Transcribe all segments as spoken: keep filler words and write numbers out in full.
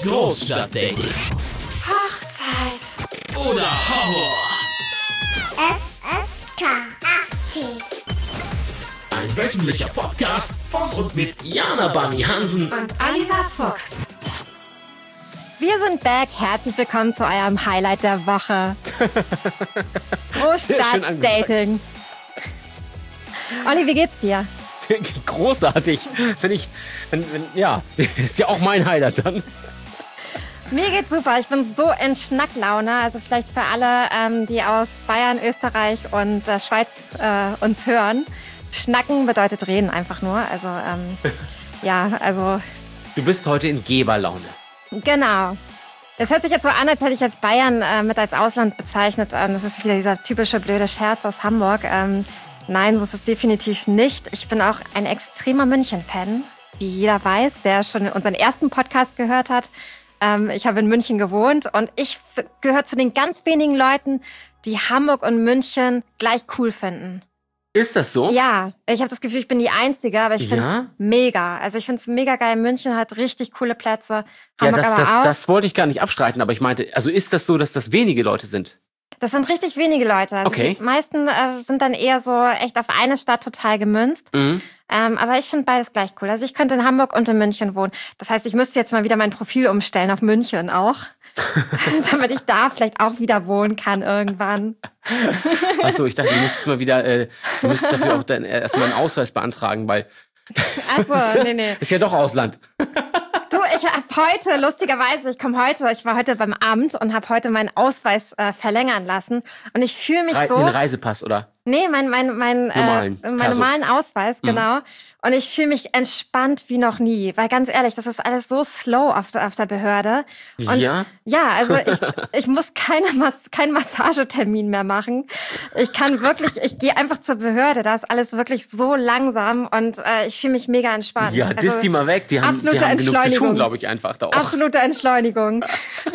Großstadtdating. Hochzeit. Oder Horror. F F K achtzig. Ein wöchentlicher Podcast von und mit Jana Bunny Hansen Und Oliver Fuchs. Wir sind back. Herzlich willkommen zu eurem Highlight der Woche. Großstadtdating. Olli, wie geht's dir? Großartig. Finde ich, wenn, wenn, ja, ist ja auch mein Highlight dann. Mir geht's super. Ich bin so in Schnacklaune. Also vielleicht für alle, ähm, die aus Bayern, Österreich und äh, Schweiz äh, uns hören. Schnacken bedeutet reden einfach nur. Also, ähm, ja, also... Du bist heute in Geberlaune. Genau. Es hört sich jetzt so an, als hätte ich jetzt Bayern äh, mit als Ausland bezeichnet. Ähm, das ist wieder dieser typische blöde Scherz aus Hamburg. Ähm, nein, so ist es definitiv nicht. Ich bin auch ein extremer München-Fan, wie jeder weiß, der schon unseren ersten Podcast gehört hat. Ähm, ich habe in München gewohnt und ich f- gehöre zu den ganz wenigen Leuten, die Hamburg und München gleich cool finden. Ist das so? Ja, ich habe das Gefühl, ich bin die Einzige, aber ich finde es Ja? mega. Also ich finde es mega geil. München hat richtig coole Plätze. Ja, Hamburg das, aber das, auch. das wollte ich gar nicht abstreiten, aber ich meinte, also ist das so, dass das wenige Leute sind? Das sind richtig wenige Leute. Also Okay. die meisten äh, sind dann eher so echt auf eine Stadt total gemünzt. Mhm. Ähm, aber ich finde beides gleich cool. Also ich könnte in Hamburg und in München wohnen. Das heißt, ich müsste jetzt mal wieder mein Profil umstellen auf München auch. Damit ich da vielleicht auch wieder wohnen kann irgendwann. Achso, ich dachte, du müsstest mal wieder, äh, du müsstest dafür auch dann erstmal einen Ausweis beantragen, weil Achso, nee, nee. ist ja doch Ausland. Du, ich habe heute, lustigerweise, ich komme heute, ich war heute beim Amt und habe heute meinen Ausweis äh, verlängern lassen. Und ich fühle mich Rei- so... Den Reisepass, oder? Nee, mein, mein, mein, Normalen. äh, meinen Perso. normalen Ausweis, genau. Und ich fühle mich entspannt wie noch nie. Weil ganz ehrlich, das ist alles so slow auf der, auf der Behörde. Und Ja? ja, also ich, ich muss keine Mas- keinen Massagetermin mehr machen. Ich kann wirklich, ich gehe einfach zur Behörde. Da ist alles wirklich so langsam und äh, ich fühle mich mega entspannt. Ja, Also, disst die mal weg. Die haben, die absolute haben genug zu Entschleunigung. tun, glaube ich, einfach da auch. absolute Entschleunigung.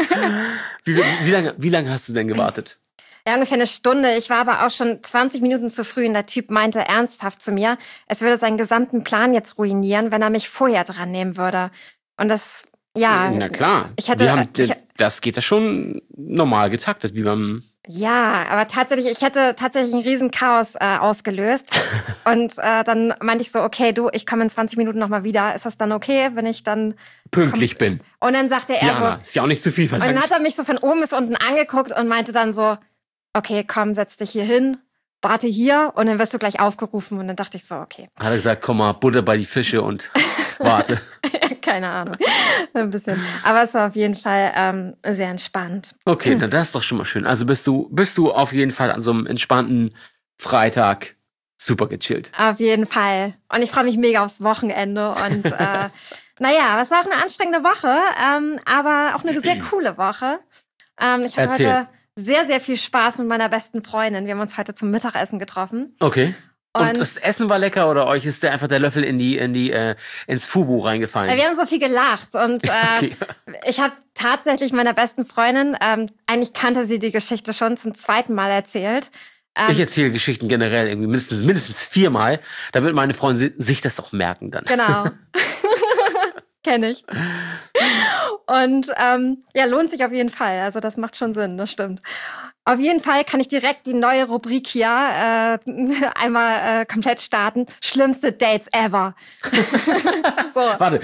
Wie, wie, lange, wie lange hast du denn gewartet? Ja, ungefähr eine Stunde. Ich war aber auch schon zwanzig Minuten zu früh und der Typ meinte ernsthaft zu mir, es würde seinen gesamten Plan jetzt ruinieren, wenn er mich vorher dran nehmen würde. Und das, ja. Na klar. Ich hätte, Wir haben, ich, das geht ja schon normal getaktet, wie beim... ja, aber tatsächlich, ich hätte tatsächlich ein riesen Chaos äh, ausgelöst. Und äh, dann meinte ich so, okay, du, ich komme in zwanzig Minuten nochmal wieder. Ist das dann okay, wenn ich dann... Pünktlich bin. Und dann sagte er Jana, so... ist ja auch nicht zu viel Und dann verlangt. hat er mich so von oben bis unten angeguckt und meinte dann so, okay, komm, setz dich hier hin, warte hier und dann wirst du gleich aufgerufen. Und dann dachte ich so, okay, Hat er gesagt, komm mal, Butter bei die Fische und warte. keine Ahnung, ein bisschen. Aber es war auf jeden Fall ähm, sehr entspannt. Okay, na, das ist doch schon mal schön. Also bist du, bist du auf jeden Fall an so einem entspannten Freitag super gechillt. Auf jeden Fall. Und ich freue mich mega aufs Wochenende. Und äh, naja, es war auch eine anstrengende Woche, ähm, aber auch eine sehr coole Woche. Ähm, ich hatte Erzähl. heute sehr, sehr viel Spaß mit meiner besten Freundin. Wir haben uns heute zum Mittagessen getroffen. Okay. Und, Und- das Essen war lecker oder euch ist der einfach der Löffel in die, in die, äh, ins Fubu reingefallen? Äh, Wir haben so viel gelacht und äh, Okay. ich habe tatsächlich meiner besten Freundin, ähm, eigentlich kannte sie die Geschichte schon, zum zweiten Mal erzählt. Ähm, Ich erzähle Geschichten generell irgendwie mindestens, mindestens viermal, damit meine Freunde si- sich das doch merken dann. Genau. Kenne ich. Und ähm, ja, lohnt sich auf jeden Fall. Also das macht schon Sinn, das stimmt. Auf jeden Fall kann ich direkt die neue Rubrik hier äh, einmal äh, komplett starten. Schlimmste Dates ever. So, Warte.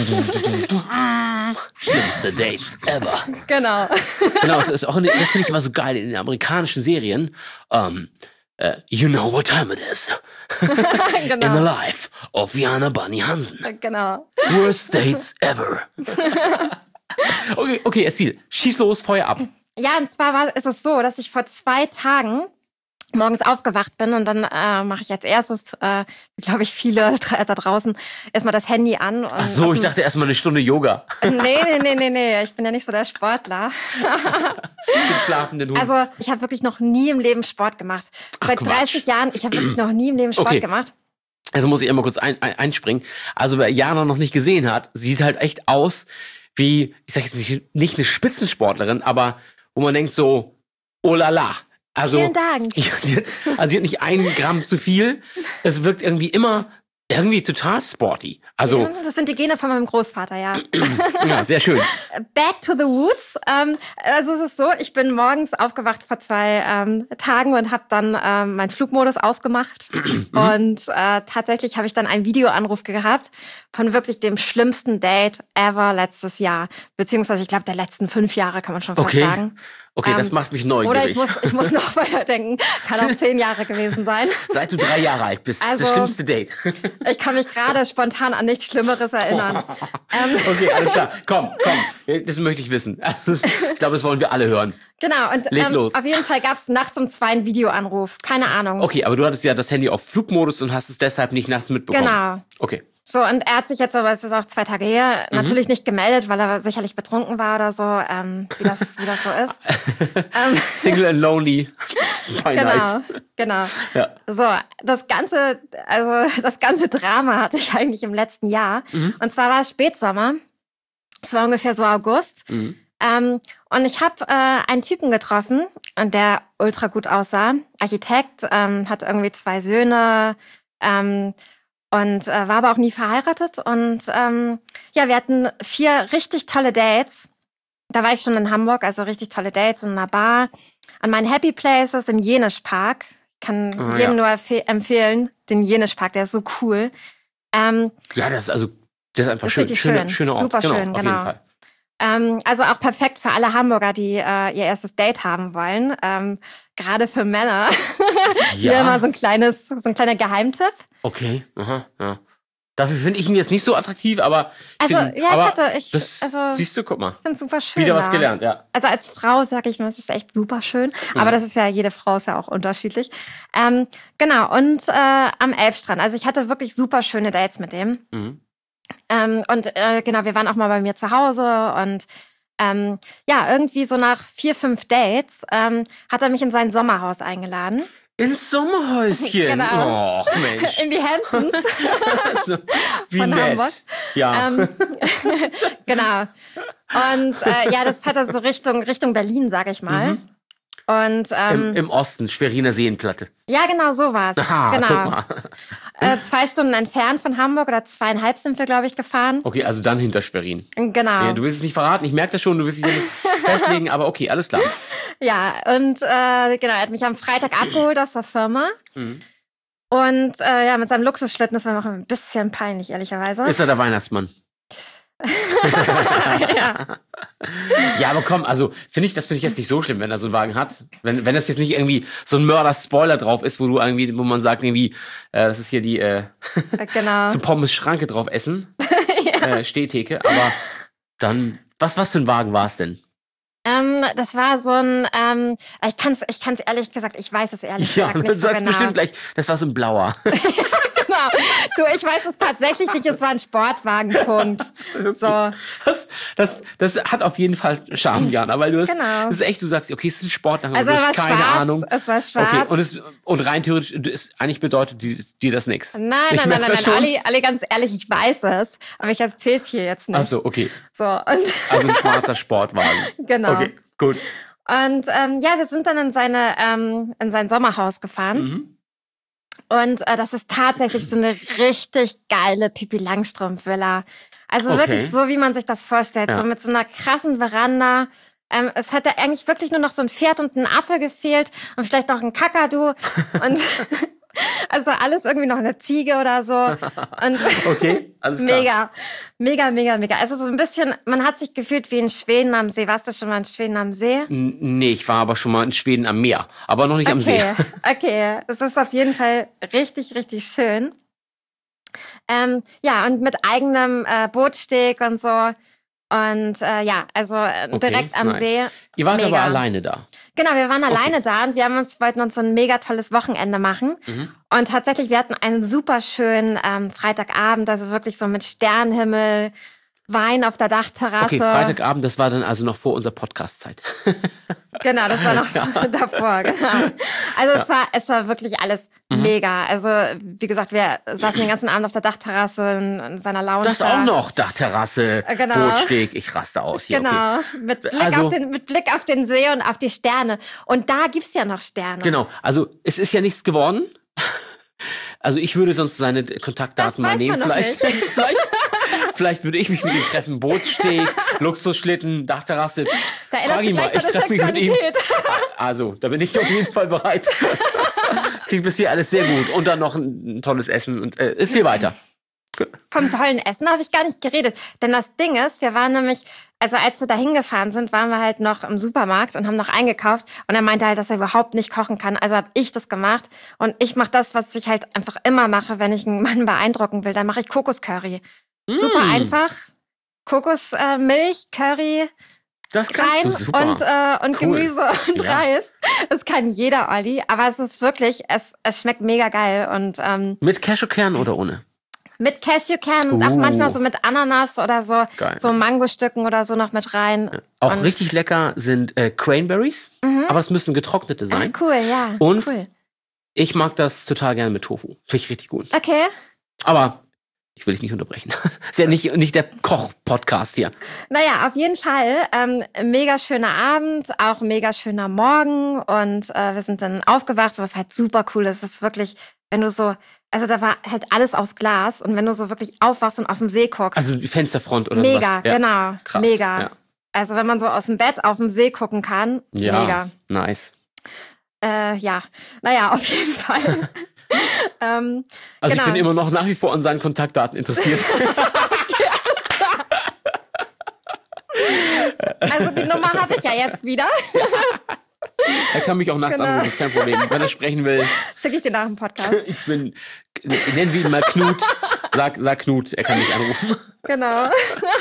Schlimmste Dates ever. genau. Genau, das, ist auch in, das finde ich immer so geil in den amerikanischen Serien. Um, uh, you know what time it is. In the genau. life of Jana Bunny Hansen. Genau. Worst dates ever. Okay, okay, erzähl. Schieß los, Feuer ab. Ja, und zwar war, ist es so, dass ich vor zwei Tagen morgens aufgewacht bin und dann äh, mache ich als erstes, äh, glaube ich, viele da draußen, erstmal das Handy an. Und Ach so, aus ich dem- dachte erstmal eine Stunde Yoga. Nee, nee, nee, nee, nee, ich bin ja nicht so der Sportler. Den schlafenden Hund. Also ich habe wirklich noch nie im Leben Sport gemacht. Seit Quatsch. dreißig Jahren, ich habe wirklich noch nie im Leben Sport Okay. gemacht. Also muss ich immer kurz ein, ein, einspringen. Also wer Jana noch nicht gesehen hat, sieht halt echt aus wie, ich sag jetzt nicht, nicht eine Spitzensportlerin, aber wo man denkt so, oh la la. Also, Vielen Dank. also sie hat nicht einen Gramm zu viel. Es wirkt irgendwie immer irgendwie total sporty. Also, Das sind die Gene von meinem Großvater, ja. ja, sehr schön. Back to the Woods. Ähm, also es ist so, ich bin morgens aufgewacht vor zwei ähm, Tagen und habe dann ähm, meinen Flugmodus ausgemacht. Und äh, tatsächlich habe ich dann einen Videoanruf gehabt von wirklich dem schlimmsten Date ever letztes Jahr. Beziehungsweise ich glaube der letzten fünf Jahre, kann man schon fast Okay. sagen. Okay, das Ähm, macht mich neugierig. Oder ich muss, ich muss noch weiter denken. Kann auch zehn Jahre gewesen sein. Seit du drei Jahre alt bist, Also- das schlimmste Date. Ich kann mich gerade spontan an nichts Schlimmeres erinnern. Ähm, Okay, alles klar. Komm, komm. Das möchte ich wissen. Also, ich glaube, das wollen wir alle hören. genau, und Leg ähm, los. auf jeden Fall gab es nachts um zwei einen Videoanruf. Keine Ahnung. Okay, aber du hattest ja das Handy auf Flugmodus und hast es deshalb nicht nachts mitbekommen. Genau. Okay. So, und er hat sich jetzt, aber es ist auch zwei Tage her, Mhm. natürlich nicht gemeldet, weil er sicherlich betrunken war oder so, ähm, wie, das, wie das so ist. ähm, Single and lonely by genau, night. genau. Ja. So, das ganze, also das ganze Drama hatte ich eigentlich im letzten Jahr. Mhm. Und zwar war es Spätsommer. Es war ungefähr so August. Mhm. Ähm, und ich habe äh, einen Typen getroffen, und der ultra gut aussah. Architekt, ähm, hat irgendwie zwei Söhne, ähm, und äh, war aber auch nie verheiratet. Und ähm, ja, wir hatten vier richtig tolle Dates. Da war ich schon in Hamburg, also richtig tolle Dates in einer Bar. An meinen Happy Places im Jenisch Park. Kann Ah, jedem ja. nur empfe- empfehlen, den Jenisch Park, der ist so cool. Ähm, Ja, das ist also das ist einfach Das ist schön, richtig schöner, schön. schöner Ort. Super genau, schön, auf genau. jeden Fall. Ähm, also auch perfekt für alle Hamburger, die äh, ihr erstes Date haben wollen. Ähm, gerade für Männer. Hier Ja. immer so ein kleines, so ein kleiner Geheimtipp. Okay, aha, ja. Dafür finde ich ihn jetzt nicht so attraktiv, aber Also, find, ja, ich aber hatte- ich- das, also- siehst du, guck mal, Ich finde super schön. wieder was da. gelernt, ja. Also als Frau sage ich mal, es ist echt super schön. Mhm. Aber das ist ja, jede Frau ist ja auch unterschiedlich. Ähm, genau, und äh, am Elbstrand. Also ich hatte wirklich super schöne Dates mit dem. Mhm. Ähm, und äh, genau, wir waren auch mal bei mir zu Hause und ähm, ja, irgendwie so nach vier, fünf Dates ähm, hat er mich in sein Sommerhaus eingeladen. Ins Sommerhäuschen. Genau. Och, Mensch. In die Hamptons. Wie Von nett. Hamburg. Ja. ähm, genau. Und äh, ja, das hat er so Richtung, Richtung Berlin, sag ich mal. Mhm. Und ähm, Im, Im Osten, Schweriner Seenplatte. ja, genau so war's. Aha, genau. guck mal. Äh, zwei Stunden entfernt von Hamburg oder zweieinhalb sind wir, glaube ich, gefahren. Okay, also dann hinter Schwerin. Genau. Ja, du willst es nicht verraten, ich merke das schon, du willst dich ja nicht festlegen, aber okay, alles klar. Ja, und äh, genau, er hat mich am Freitag abgeholt aus der Firma. Mhm. Und äh, ja, mit seinem Luxusschlitten, das war mir auch ein bisschen peinlich, ehrlicherweise. Ist er der Weihnachtsmann? ja. Ja, aber komm, also finde ich, das finde ich jetzt nicht so schlimm, wenn er so einen Wagen hat. Wenn, wenn das jetzt nicht irgendwie so ein Mörder-Spoiler drauf ist, wo du irgendwie, wo man sagt, irgendwie, äh, das ist hier die äh, Genau. so Pommes-Schranke drauf essen. äh, Stehtheke, aber dann, was, was für ein Wagen war es denn? Ähm, das war so ein, ähm, ich kann es ich kann's ehrlich gesagt, ich weiß es ehrlich Ja, gesagt das nicht so sagst genau. bestimmt gleich, das war so ein blauer. Genau. Du, ich weiß es tatsächlich nicht, es war ein Sportwagen, Punkt. So. Das, das, das hat auf jeden Fall Charme, Jana, weil du hast, Genau. das ist echt, du sagst, okay, es ist ein Sportwagen, Also aber es du war hast keine schwarz, Ahnung. es war schwarz. Okay, und, es, und rein theoretisch, ist, eigentlich bedeutet dir, dir das nichts. Nein, Ich nein, nein, merk nein, das nein, schon. Ali, Ali, ganz ehrlich, ich weiß es, aber ich erzähl's hier jetzt nicht. Ach so, okay. So, und Also ein schwarzer Sportwagen. genau. Okay, gut. Und ähm, ja, wir sind dann in seine ähm, in sein Sommerhaus gefahren. Mhm. Und äh, das ist tatsächlich so eine richtig geile Pippi Langstrumpf-Villa. Also Okay. wirklich so, wie man sich das vorstellt. Ja. So mit so einer krassen Veranda. Ähm, es hätte eigentlich wirklich nur noch so ein Pferd und ein Affe gefehlt und vielleicht noch ein Kakadu. Und also alles irgendwie noch eine Ziege oder so. Und Okay, alles klar. mega, mega, mega, mega. Also so ein bisschen, man hat sich gefühlt wie in Schweden am See. Warst du schon mal in Schweden am See? N- Nee, ich war aber schon mal in Schweden am Meer, aber noch nicht am See. Okay, okay. Es ist auf jeden Fall richtig, richtig schön. Ähm, ja, und mit eigenem äh, Bootsteg und so. Und äh, ja, also äh, Okay, direkt am nice. See. Ihr wart Mega. aber alleine da. Genau, wir waren alleine da und wir haben uns, wollten uns so ein mega tolles Wochenende machen. Mhm. Und tatsächlich, wir hatten einen super schönen ähm, Freitagabend, also wirklich so mit Sternenhimmel, Wein auf der Dachterrasse. Okay, Freitagabend, das war dann also noch vor unserer Podcast-Zeit. Genau, das war noch davor, genau. Also es war, es war wirklich alles Mhm. mega. Also, wie gesagt, wir saßen den ganzen Abend auf der Dachterrasse in, in seiner Lounge. Das da. auch noch, Dachterrasse, Äh, genau. Bootsteg, ich raste aus hier. Okay. Genau, mit Blick, Also- auf den, mit Blick auf den See und auf die Sterne. Und da gibt's ja noch Sterne. Genau, also es ist ja nichts geworden. Also ich würde sonst seine Kontaktdaten mal Das weiß nehmen. man noch Vielleicht, vielleicht, vielleicht würde ich mich mit ihm treffen. Bootssteg, Luxusschlitten, Dachterrasse. Da erinnerst Frag du ihn mal, gleich ich deine treffe mich mit ihm. Sexualität. Also, da bin ich auf jeden Fall bereit. Klingt bis hier alles sehr gut. Und dann noch ein, ein tolles Essen. Und äh, erzähl weiter. Vom tollen Essen habe ich gar nicht geredet. Denn das Ding ist, wir waren nämlich, also als wir da hingefahren sind, waren wir halt noch im Supermarkt und haben noch eingekauft. Und er meinte halt, dass er überhaupt nicht kochen kann. Also habe ich das gemacht. Und ich mache das, was ich halt einfach immer mache, wenn ich einen Mann beeindrucken will. Dann mache ich Kokoscurry. Mm. Super einfach. Kokosmilch, äh, Curry das kannst rein du, super. und, äh, und Cool. Gemüse und Ja. Reis. Das kann jeder, Olli. Aber es ist wirklich, es, es schmeckt mega geil. Und ähm, Mit Cashewkern oder ohne? mit Cashewkern und auch Uh. manchmal so mit Ananas oder so, Geil. so Mangostücken oder so noch mit rein. Auch Und- richtig lecker sind äh, Cranberries, aber es müssen getrocknete Ah, sein. cool, ja. Und cool. ich mag das total gerne mit Tofu. Finde ich richtig gut. Okay. Aber ich will dich nicht unterbrechen. Ist ja nicht, nicht der Koch-Podcast hier. Naja, auf jeden Fall. Ähm, mega schöner Abend, auch mega schöner Morgen. Und äh, wir sind dann aufgewacht, was halt super cool ist. Es ist wirklich, wenn du so, also da war halt alles aus Glas. Und wenn du so wirklich aufwachst und auf den See guckst. Also die Fensterfront oder mega, sowas. Ja. genau. Krass, Mega. ja. Also wenn man so aus dem Bett auf den See gucken kann, Ja, mega. nice. Äh, ja, naja, auf jeden Fall. ähm, Also genau. ich bin immer noch nach wie vor an seinen Kontaktdaten interessiert. Also die Nummer habe ich ja jetzt wieder. Er kann mich auch nachts Genau. anrufen, ist kein Problem. Wenn er sprechen will, Schicke ich dir nach dem Podcast. ich bin, nennen wir ihn mal Knut. Sag, sag Knut, er kann mich anrufen. Genau.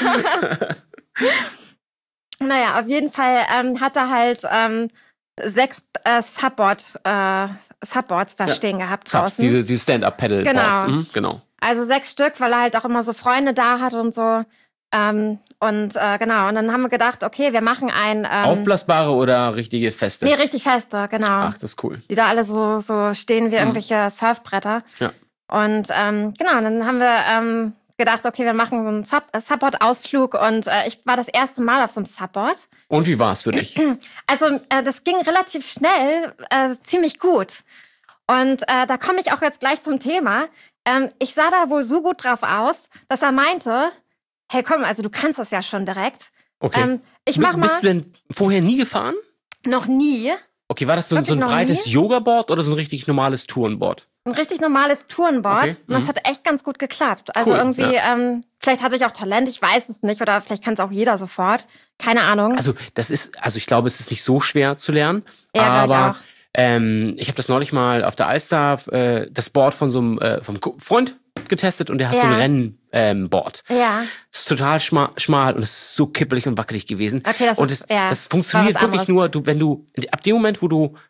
Naja, auf jeden Fall ähm, hat er halt ähm, sechs äh, Subboard, äh, Subboards da Ja. stehen gehabt Krass, draußen. diese, diese Stand-Up-Pedal-Boards. Genau. Mhm, genau. Also sechs Stück, weil er halt auch immer so Freunde da hat und so. Ähm, und äh, genau, und dann haben wir gedacht, okay, wir machen ein... Ähm, Aufblasbare oder richtige feste? Nee, richtig feste, genau. Ach, das ist cool. Die da alle so, so stehen wie irgendwelche Surfbretter. Ja. Und ähm, genau, dann haben wir ähm, gedacht, okay, wir machen so einen Sub Subboard-Ausflug und äh, ich war das erste Mal auf so einem Subboard. Und wie war es für dich? Also äh, das ging relativ schnell, äh, ziemlich gut. Und äh, da komme ich auch jetzt gleich zum Thema. Ähm, ich sah da wohl so gut drauf aus, dass er meinte, hey komm, also du kannst das ja schon direkt. Okay. Ähm, ich mach B- Bist mal du denn vorher nie gefahren? noch nie Okay, war das so, so ein Wirklich noch breites nie? Yoga-Board oder so ein richtig normales Tourenboard? ein richtig normales Tourenboard Okay, und das mhm. hat echt ganz gut geklappt. Also Cool, irgendwie, ähm, vielleicht hatte ich auch Talent, ich weiß es nicht oder vielleicht kann es auch jeder sofort. Keine Ahnung. Also das ist, also ich glaube, es ist nicht so schwer zu lernen. Ja, glaub ich aber auch. ähm, ich habe das neulich mal auf der Alster äh, das Board von so einem äh, vom Ko- Freund getestet und der hat Ja. so ein Rennboard. Ähm, Board. Ja. Es ist total schma schmal und es ist so kippelig und wackelig gewesen. Okay, das und ist- es, ja, das war funktioniert was wirklich anderes. nur, du, wenn du, ab dem Moment, wo du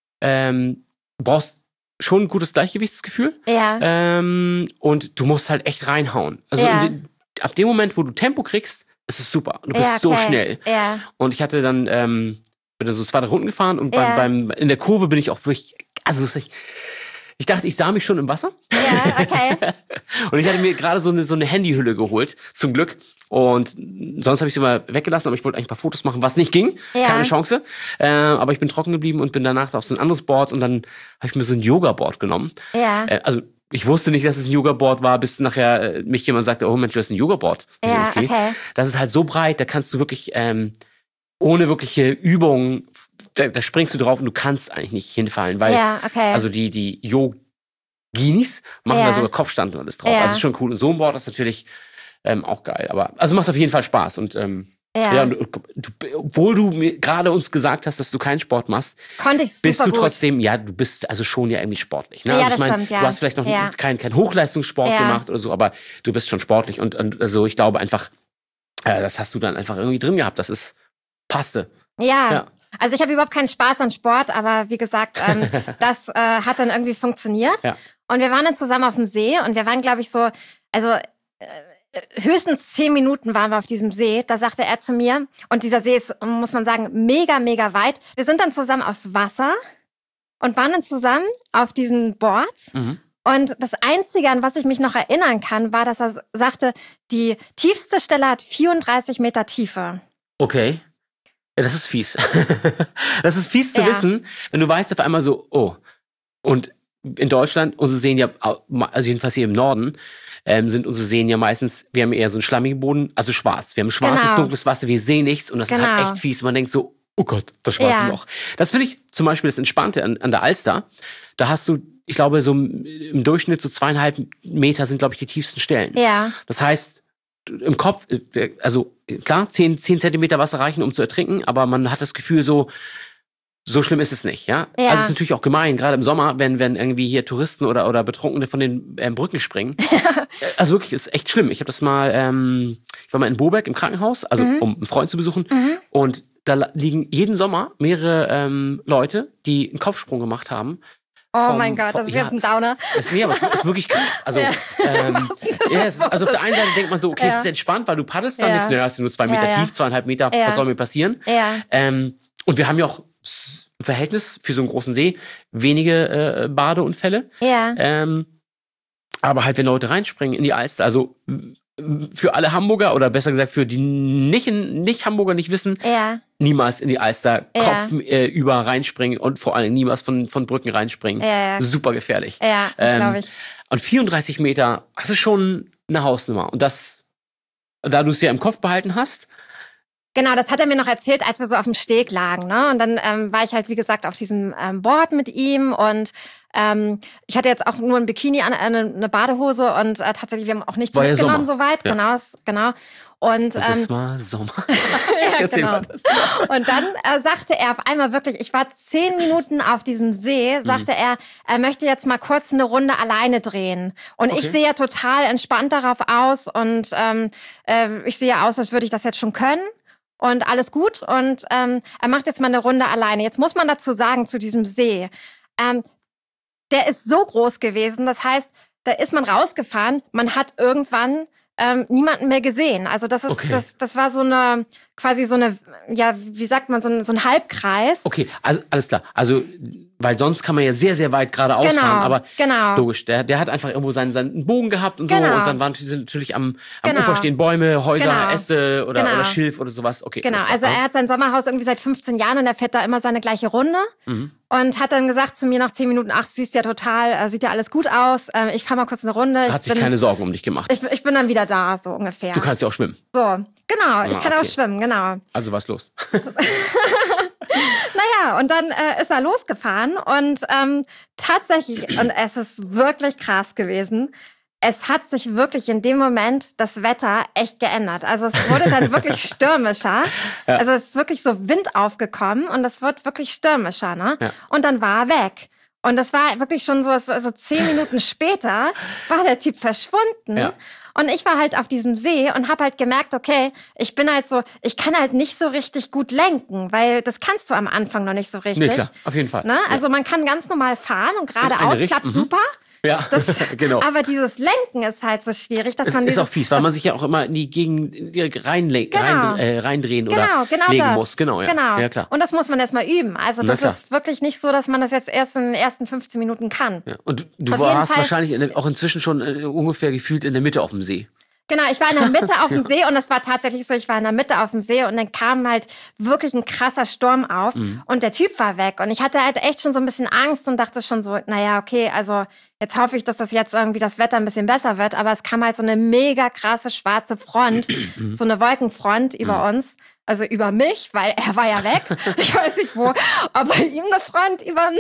ähm, du brauchst schon ein gutes Gleichgewichtsgefühl Ja. ähm, und du musst halt echt reinhauen. Also Ja. in den, ab dem Moment, wo du Tempo kriegst, ist es super. Du bist ja, so okay. schnell. Ja. Und ich hatte dann, ähm, bin dann so zwei, drei Runden gefahren und beim, Ja. beim, in der Kurve bin ich auch wirklich, also ich, ich dachte, ich sah mich schon im Wasser. Ja, okay. Und ich hatte mir gerade so eine, so eine Handyhülle geholt, zum Glück. Und sonst habe ich sie mal weggelassen, aber ich wollte eigentlich ein paar Fotos machen, was nicht ging. Ja. Keine Chance. Äh, aber ich bin trocken geblieben und bin danach auf so ein anderes Board und dann habe ich mir so ein Yoga-Board genommen. Ja. Äh, also ich wusste nicht, dass es ein Yoga-Board war, bis nachher äh, mich jemand sagte, oh Mensch, du hast ein Yoga-Board. Ich so, Ja, okay. Das ist halt so breit, da kannst du wirklich ähm, ohne wirkliche Übung, da, da springst du drauf und du kannst eigentlich nicht hinfallen, weil Ja, okay. also die, die Yoginis machen Ja. da sogar Kopfstand und alles drauf. Ja. Also ist schon cool. Und so ein Board ist natürlich ähm, auch geil. Aber also macht auf jeden Fall Spaß. Und ähm, Ja. ja, und, du, obwohl du mir gerade uns gesagt hast, dass du keinen Sport machst, Konnte ich super bist du gut. trotzdem, ja, du bist also schon ja irgendwie sportlich. Ne? Ja, also das ich mein, stimmt, ja. Du hast vielleicht noch Ja. keinen kein Hochleistungssport Ja. gemacht oder so, aber du bist schon sportlich. Und, und also ich glaube einfach, äh, das hast du dann einfach irgendwie drin gehabt. Das ist, passte. Ja. Ja. Also ich habe überhaupt keinen Spaß an Sport, aber wie gesagt, ähm, das äh, hat dann irgendwie funktioniert. Ja. Und wir waren dann zusammen auf dem See und wir waren, glaube ich, so, also äh, höchstens zehn Minuten waren wir auf diesem See. Da sagte er zu mir, und dieser See ist, muss man sagen, mega, mega weit. Wir sind dann zusammen aufs Wasser und waren dann zusammen auf diesen Boards. Mhm. Und das Einzige, an was ich mich noch erinnern kann, war, dass er sagte, die tiefste Stelle hat vierunddreißig Meter Tiefe. Okay. Ja, das ist fies. Das ist fies zu Ja. wissen, wenn du weißt auf einmal so, oh. Und in Deutschland, unsere Seen ja, also jedenfalls hier im Norden, ähm, sind unsere Seen ja meistens, wir haben eher so einen schlammigen Boden, also schwarz. Wir haben schwarzes, Genau. dunkles Wasser, wir sehen nichts und das ist Genau. halt echt fies. Man denkt so, oh Gott, das schwarze Ja. Loch. Das finde ich zum Beispiel das Entspannte an, an der Alster. Da hast du, ich glaube, so im Durchschnitt so zweieinhalb Meter sind, glaube ich, die tiefsten Stellen. Ja. Das heißt, im Kopf, also klar, zehn, zehn Zentimeter Wasser reichen, um zu ertrinken, aber man hat das Gefühl so, so schlimm ist es nicht, ja? Ja. Also es ist natürlich auch gemein, gerade im Sommer, wenn, wenn irgendwie hier Touristen oder, oder Betrunkene von den ähm, Brücken springen. Also wirklich, ist echt schlimm. Ich habe das mal, ähm, ich war mal in Boberg im Krankenhaus, also Mhm. um einen Freund zu besuchen. Mhm. Und da la- liegen jeden Sommer mehrere ähm, Leute, die einen Kopfsprung gemacht haben. Oh Vom- mein Gott, vom- das ist ja, jetzt ein Downer. ist, nee, aber es ist wirklich krass. Also, Ja. ähm, wahrsten Sinne ja, des es ist, also auf der Wortes. einen Seite denkt man so, okay, Ja. es ist entspannt, weil du paddelst dann, Ja. denkst du, naja, es sind nur zwei Meter Ja, ja. tief, zweieinhalb Meter, Ja. was soll mir passieren? Ja. Ähm, und wir haben ja auch s- im Verhältnis für so einen großen See wenige äh, Badeunfälle. Ja. Ähm, aber halt, wenn Leute reinspringen in die Alster, also m- für alle Hamburger oder besser gesagt für die nicht, nicht Hamburger nicht wissen, Ja. niemals in die Alster Ja. Kopf äh, über reinspringen und vor allem niemals von, von Brücken reinspringen. Ja, ja. Super gefährlich. Ja, das Ähm, glaube ich. Und vierunddreißig Meter, das ist schon eine Hausnummer. Und das, da du es ja im Kopf behalten hast, Genau, das hat er mir noch erzählt, als wir so auf dem Steg lagen. Ne? Und dann ähm, war ich halt, wie gesagt, auf diesem ähm, Board mit ihm und ähm, ich hatte jetzt auch nur ein Bikini an, eine, eine Badehose und äh, tatsächlich, wir haben auch nichts War ja mitgenommen Sommer. soweit. Ja. Genau, es- genau. Und, und ähm, das war Sommer. ja, Erzähl genau. mal das. Und dann äh, sagte er auf einmal wirklich, ich war zehn Minuten auf diesem See, sagte er, er möchte jetzt mal kurz eine Runde alleine drehen. Und Okay. ich sehe ja total entspannt darauf aus und ähm, äh, ich sehe aus, als würde ich das jetzt schon können. Und alles gut. Und ähm, er macht jetzt mal eine Runde alleine. Jetzt muss man dazu sagen, zu diesem See, ähm, der ist so groß gewesen. Das heißt, da ist man rausgefahren. Man hat irgendwann ähm, niemanden mehr gesehen. Also das ist, Okay. das, das war so eine, quasi so eine, ja, wie sagt man, so ein, so ein Halbkreis. Okay, also alles klar. Also, weil sonst kann man ja sehr, sehr weit geradeaus Genau, fahren. Aber genau. logisch, der, der hat einfach irgendwo seinen, seinen Bogen gehabt und so. Genau. Und dann waren sind natürlich am, am Genau. Ufer stehen Bäume, Häuser, Genau. Äste oder, Genau. oder Schilf oder sowas. Okay, Genau, alles klar. also er hat sein Sommerhaus irgendwie seit fünfzehn Jahren und er fährt da immer seine gleiche Runde Mhm. und hat dann gesagt zu mir nach zehn Minuten, ach, siehst ja total, äh, sieht ja alles gut aus, äh, ich fahr mal kurz eine Runde. Hat ich, sich bin, keine Sorgen um dich gemacht. ich, ich bin dann wieder da, so ungefähr. Du kannst ja auch schwimmen. So, genau, ich Ah, kann auch okay. schwimmen, genau. Also was los? Naja, und dann äh, ist er losgefahren und ähm, tatsächlich, und es ist wirklich krass gewesen, es hat sich wirklich in dem Moment das Wetter echt geändert. Also es wurde dann wirklich stürmischer. Ja. Also es ist wirklich so Wind aufgekommen und es wird wirklich stürmischer, ne? Ja. Und dann war er weg. Und das war wirklich schon so, also zehn Minuten später war der Typ verschwunden. Ja. Und ich war halt auf diesem See und habe halt gemerkt, okay, ich bin halt so, ich kann halt nicht so richtig gut lenken, weil das kannst du am Anfang noch nicht so richtig. Nee, klar, auf jeden Fall. Ne? Also man kann ganz normal fahren und In eine geradeaus Richtung, klappt mhm. super. Ja, Das, genau. Aber dieses Lenken ist halt so schwierig, dass Es man ist dieses, auch fies, weil das, man sich ja auch immer in die Gegend reinle Genau. rein, äh, reindrehen Genau, oder genau legen das. muss. Genau, ja. Genau. Ja, klar. Und das muss man erst mal üben. Also Na das klar. ist wirklich nicht so, dass man das jetzt erst in den ersten fünfzehn Minuten kann. Ja. Und du Auf jeden warst Fall- wahrscheinlich in der, auch inzwischen schon äh, ungefähr gefühlt in der Mitte auf dem See. Genau, ich war in der Mitte auf dem See und es war tatsächlich so, ich war in der Mitte auf dem See und dann kam halt wirklich ein krasser Sturm auf Mhm. und der Typ war weg und ich hatte halt echt schon so ein bisschen Angst und dachte schon so, naja, okay, also jetzt hoffe ich, dass das jetzt irgendwie das Wetter ein bisschen besser wird, aber es kam halt so eine mega krasse schwarze Front, so eine Wolkenfront über uns. Also über mich, weil er war ja weg. Ich weiß nicht wo, ob bei ihm eine Front über,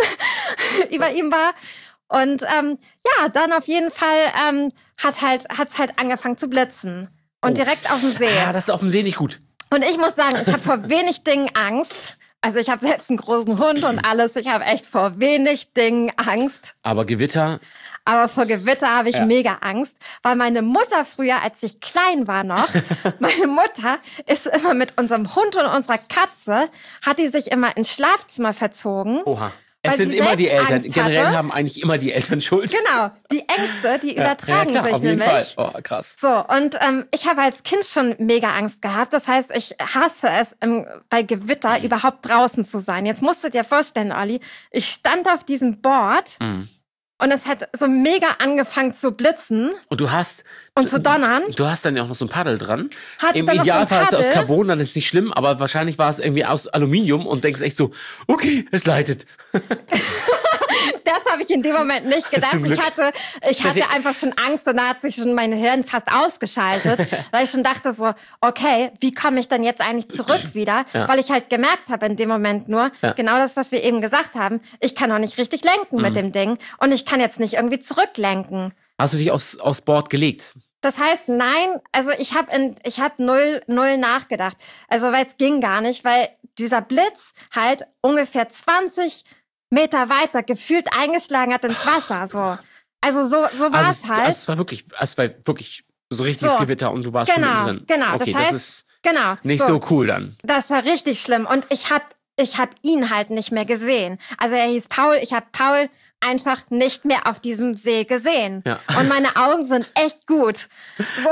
über ihm war. Und ähm, ja, dann auf jeden Fall ähm, hat halt hat's halt angefangen zu blitzen. Und Oh. direkt auf dem See. Ja, das ist auf dem See nicht gut. Und ich muss sagen, ich habe vor wenig Dingen Angst. Also ich habe selbst einen großen Hund und alles. Ich habe echt vor wenig Dingen Angst. Aber Gewitter, Aber vor Gewitter habe ich Ja. mega Angst, weil meine Mutter früher, als ich klein war noch, meine Mutter ist immer mit unserem Hund und unserer Katze, hat die sich immer ins Schlafzimmer verzogen. oha. Es Weil sind sie immer die selbst Eltern. Angst Generell hatte. haben eigentlich immer die Eltern Schuld. Genau, die Ängste, die Ja, übertragen ja, klar, sich auf jeden nämlich. Fall. Oh, krass. So, und ähm, ich habe als Kind schon mega Angst gehabt. Das heißt, ich hasse es, im, bei Gewitter überhaupt draußen zu sein. Jetzt musst du dir vorstellen, Olli, ich stand auf diesem Board Mhm. und es hat so mega angefangen zu blitzen Und du hast und zu donnern. Du hast dann ja auch noch so ein Paddel dran. Hatte Im dann noch so ein Idealfall ist es aus Paddel. Carbon, dann ist es nicht schlimm, aber wahrscheinlich war es irgendwie aus Aluminium und denkst echt so, okay, es leitet. das habe ich in dem Moment nicht gedacht. Ich hatte, ich hatte einfach schon Angst und da hat sich schon mein Hirn fast ausgeschaltet, weil ich schon dachte so, okay, wie komme ich dann jetzt eigentlich zurück wieder? Ja. Weil ich halt gemerkt habe in dem Moment nur, ja. genau das, was wir eben gesagt haben, ich kann auch nicht richtig lenken mhm. mit dem Ding und ich kann jetzt nicht irgendwie zurücklenken. Hast du dich aufs, aufs Board gelegt? Das heißt, nein, also ich habe in ich habe null null nachgedacht. Also weil es ging gar nicht, weil dieser Blitz halt ungefähr zwanzig Meter weiter gefühlt eingeschlagen hat ins Wasser. So, also so so war es also, halt. Also es war wirklich, es war wirklich so richtiges so, Gewitter und du warst genau, schon drin. Genau, okay, das heißt, das ist genau, nicht so, so cool dann. Das war richtig schlimm und ich habe ich habe ihn halt nicht mehr gesehen. Also er hieß Paul, ich habe Paul einfach nicht mehr auf diesem See gesehen. Ja. Und meine Augen sind echt gut. So,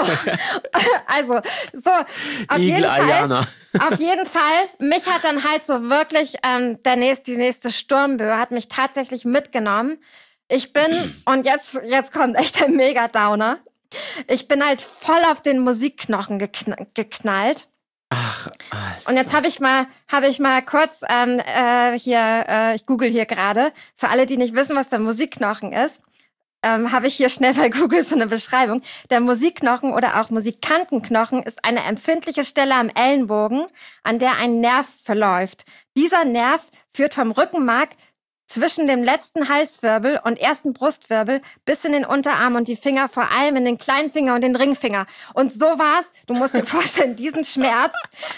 also, so, auf jeden Fall, auf jeden Fall, mich hat dann halt so wirklich, ähm, der nächste, die nächste Sturmböe hat mich tatsächlich mitgenommen. Ich bin, und jetzt, jetzt kommt echt ein Mega-Downer. Ich bin halt voll auf den Musikknochen gekn- geknallt. Ach, Alter. Und jetzt habe ich mal, habe ich mal kurz ähm, äh, hier, äh, ich google hier gerade. Für alle, die nicht wissen, was der Musikknochen ist, ähm, habe ich hier schnell bei Google so eine Beschreibung. Der Musikknochen oder auch Musikantenknochen ist eine empfindliche Stelle am Ellenbogen, an der ein Nerv verläuft. Dieser Nerv führt vom Rückenmark zwischen dem letzten Halswirbel und ersten Brustwirbel bis in den Unterarm und die Finger, vor allem in den kleinen Finger und den Ringfinger. Und so war's. Du musst dir vorstellen, diesen Schmerz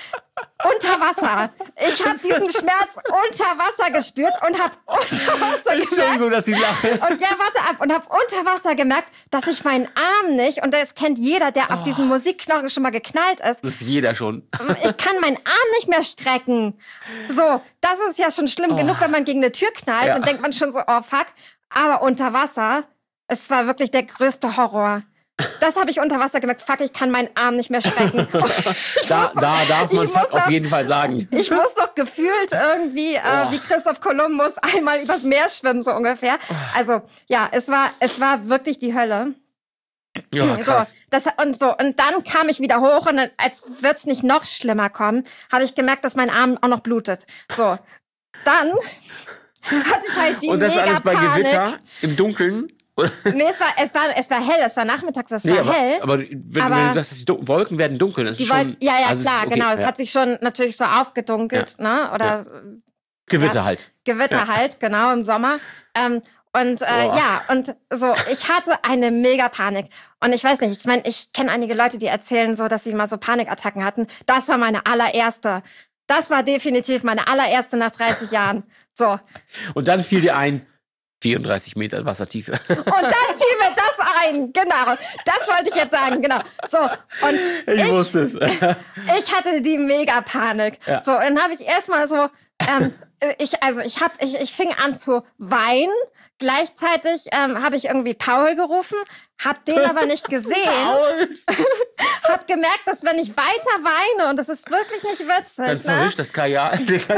unter Wasser. Ich habe diesen Schmerz unter Wasser gespürt und habe unter Wasser gemerkt. Entschuldigung, dass ich lache. Und ja, warte ab. Und habe unter Wasser gemerkt, dass ich meinen Arm nicht, und das kennt jeder, der oh. auf diesem Musikknochen schon mal geknallt ist. Das ist jeder schon. Ich kann meinen Arm nicht mehr strecken. So, das ist ja schon schlimm oh. genug, wenn man gegen eine Tür knallt. Ja. Dann denkt man schon so, oh fuck. Aber unter Wasser, es war wirklich der größte Horror. Das habe ich unter Wasser gemerkt. Fuck, ich kann meinen Arm nicht mehr strecken. da, doch, da darf man fuck auf jeden Fall sagen. Ich muss doch gefühlt irgendwie äh, oh. wie Christoph Kolumbus einmal übers Meer schwimmen, so ungefähr. Also, ja, es war, es war wirklich die Hölle. Ja, krass. So, das, und, so, und dann kam ich wieder hoch und dann, als wird's nicht noch schlimmer kommen, habe ich gemerkt, dass mein Arm auch noch blutet. So, dann hatte ich halt die und das mega alles bei Panik. Gewitter im Dunkeln? Nee, es war, es war, es war hell, es war nachmittags, es nee, war aber, hell. Aber wenn, aber wenn du sagst, die Wolken werden dunkel, das ist schon... Wolken, ja, ja, also klar, okay, genau. Es ja. hat sich schon natürlich so aufgedunkelt, ja. ne? Oder... Ja. Gewitter ja, halt. Gewitter ja. halt, genau, im Sommer. Ähm, und äh, ja, und so, ich hatte eine mega Panik. Und ich weiß nicht, ich meine, ich kenne einige Leute, die erzählen so, dass sie mal so Panikattacken hatten. Das war meine allererste. Das war definitiv meine allererste nach dreißig Jahren. So. Und dann fiel dir ein, vierunddreißig Meter Wassertiefe. Und dann fiel mir das ein, genau. Das wollte ich jetzt sagen, genau. So, und ich, ich wusste es. Ich hatte die Mega-Panik. Ja. So, und dann habe ich erstmal so, ähm, ich, also ich hab, ich, ich fing an zu weinen. Gleichzeitig ähm, habe ich irgendwie Paul gerufen, hab den aber nicht gesehen. Hab gemerkt, dass wenn ich weiter weine, und das ist wirklich nicht witzig. Dann ne? verwischt das Kajal.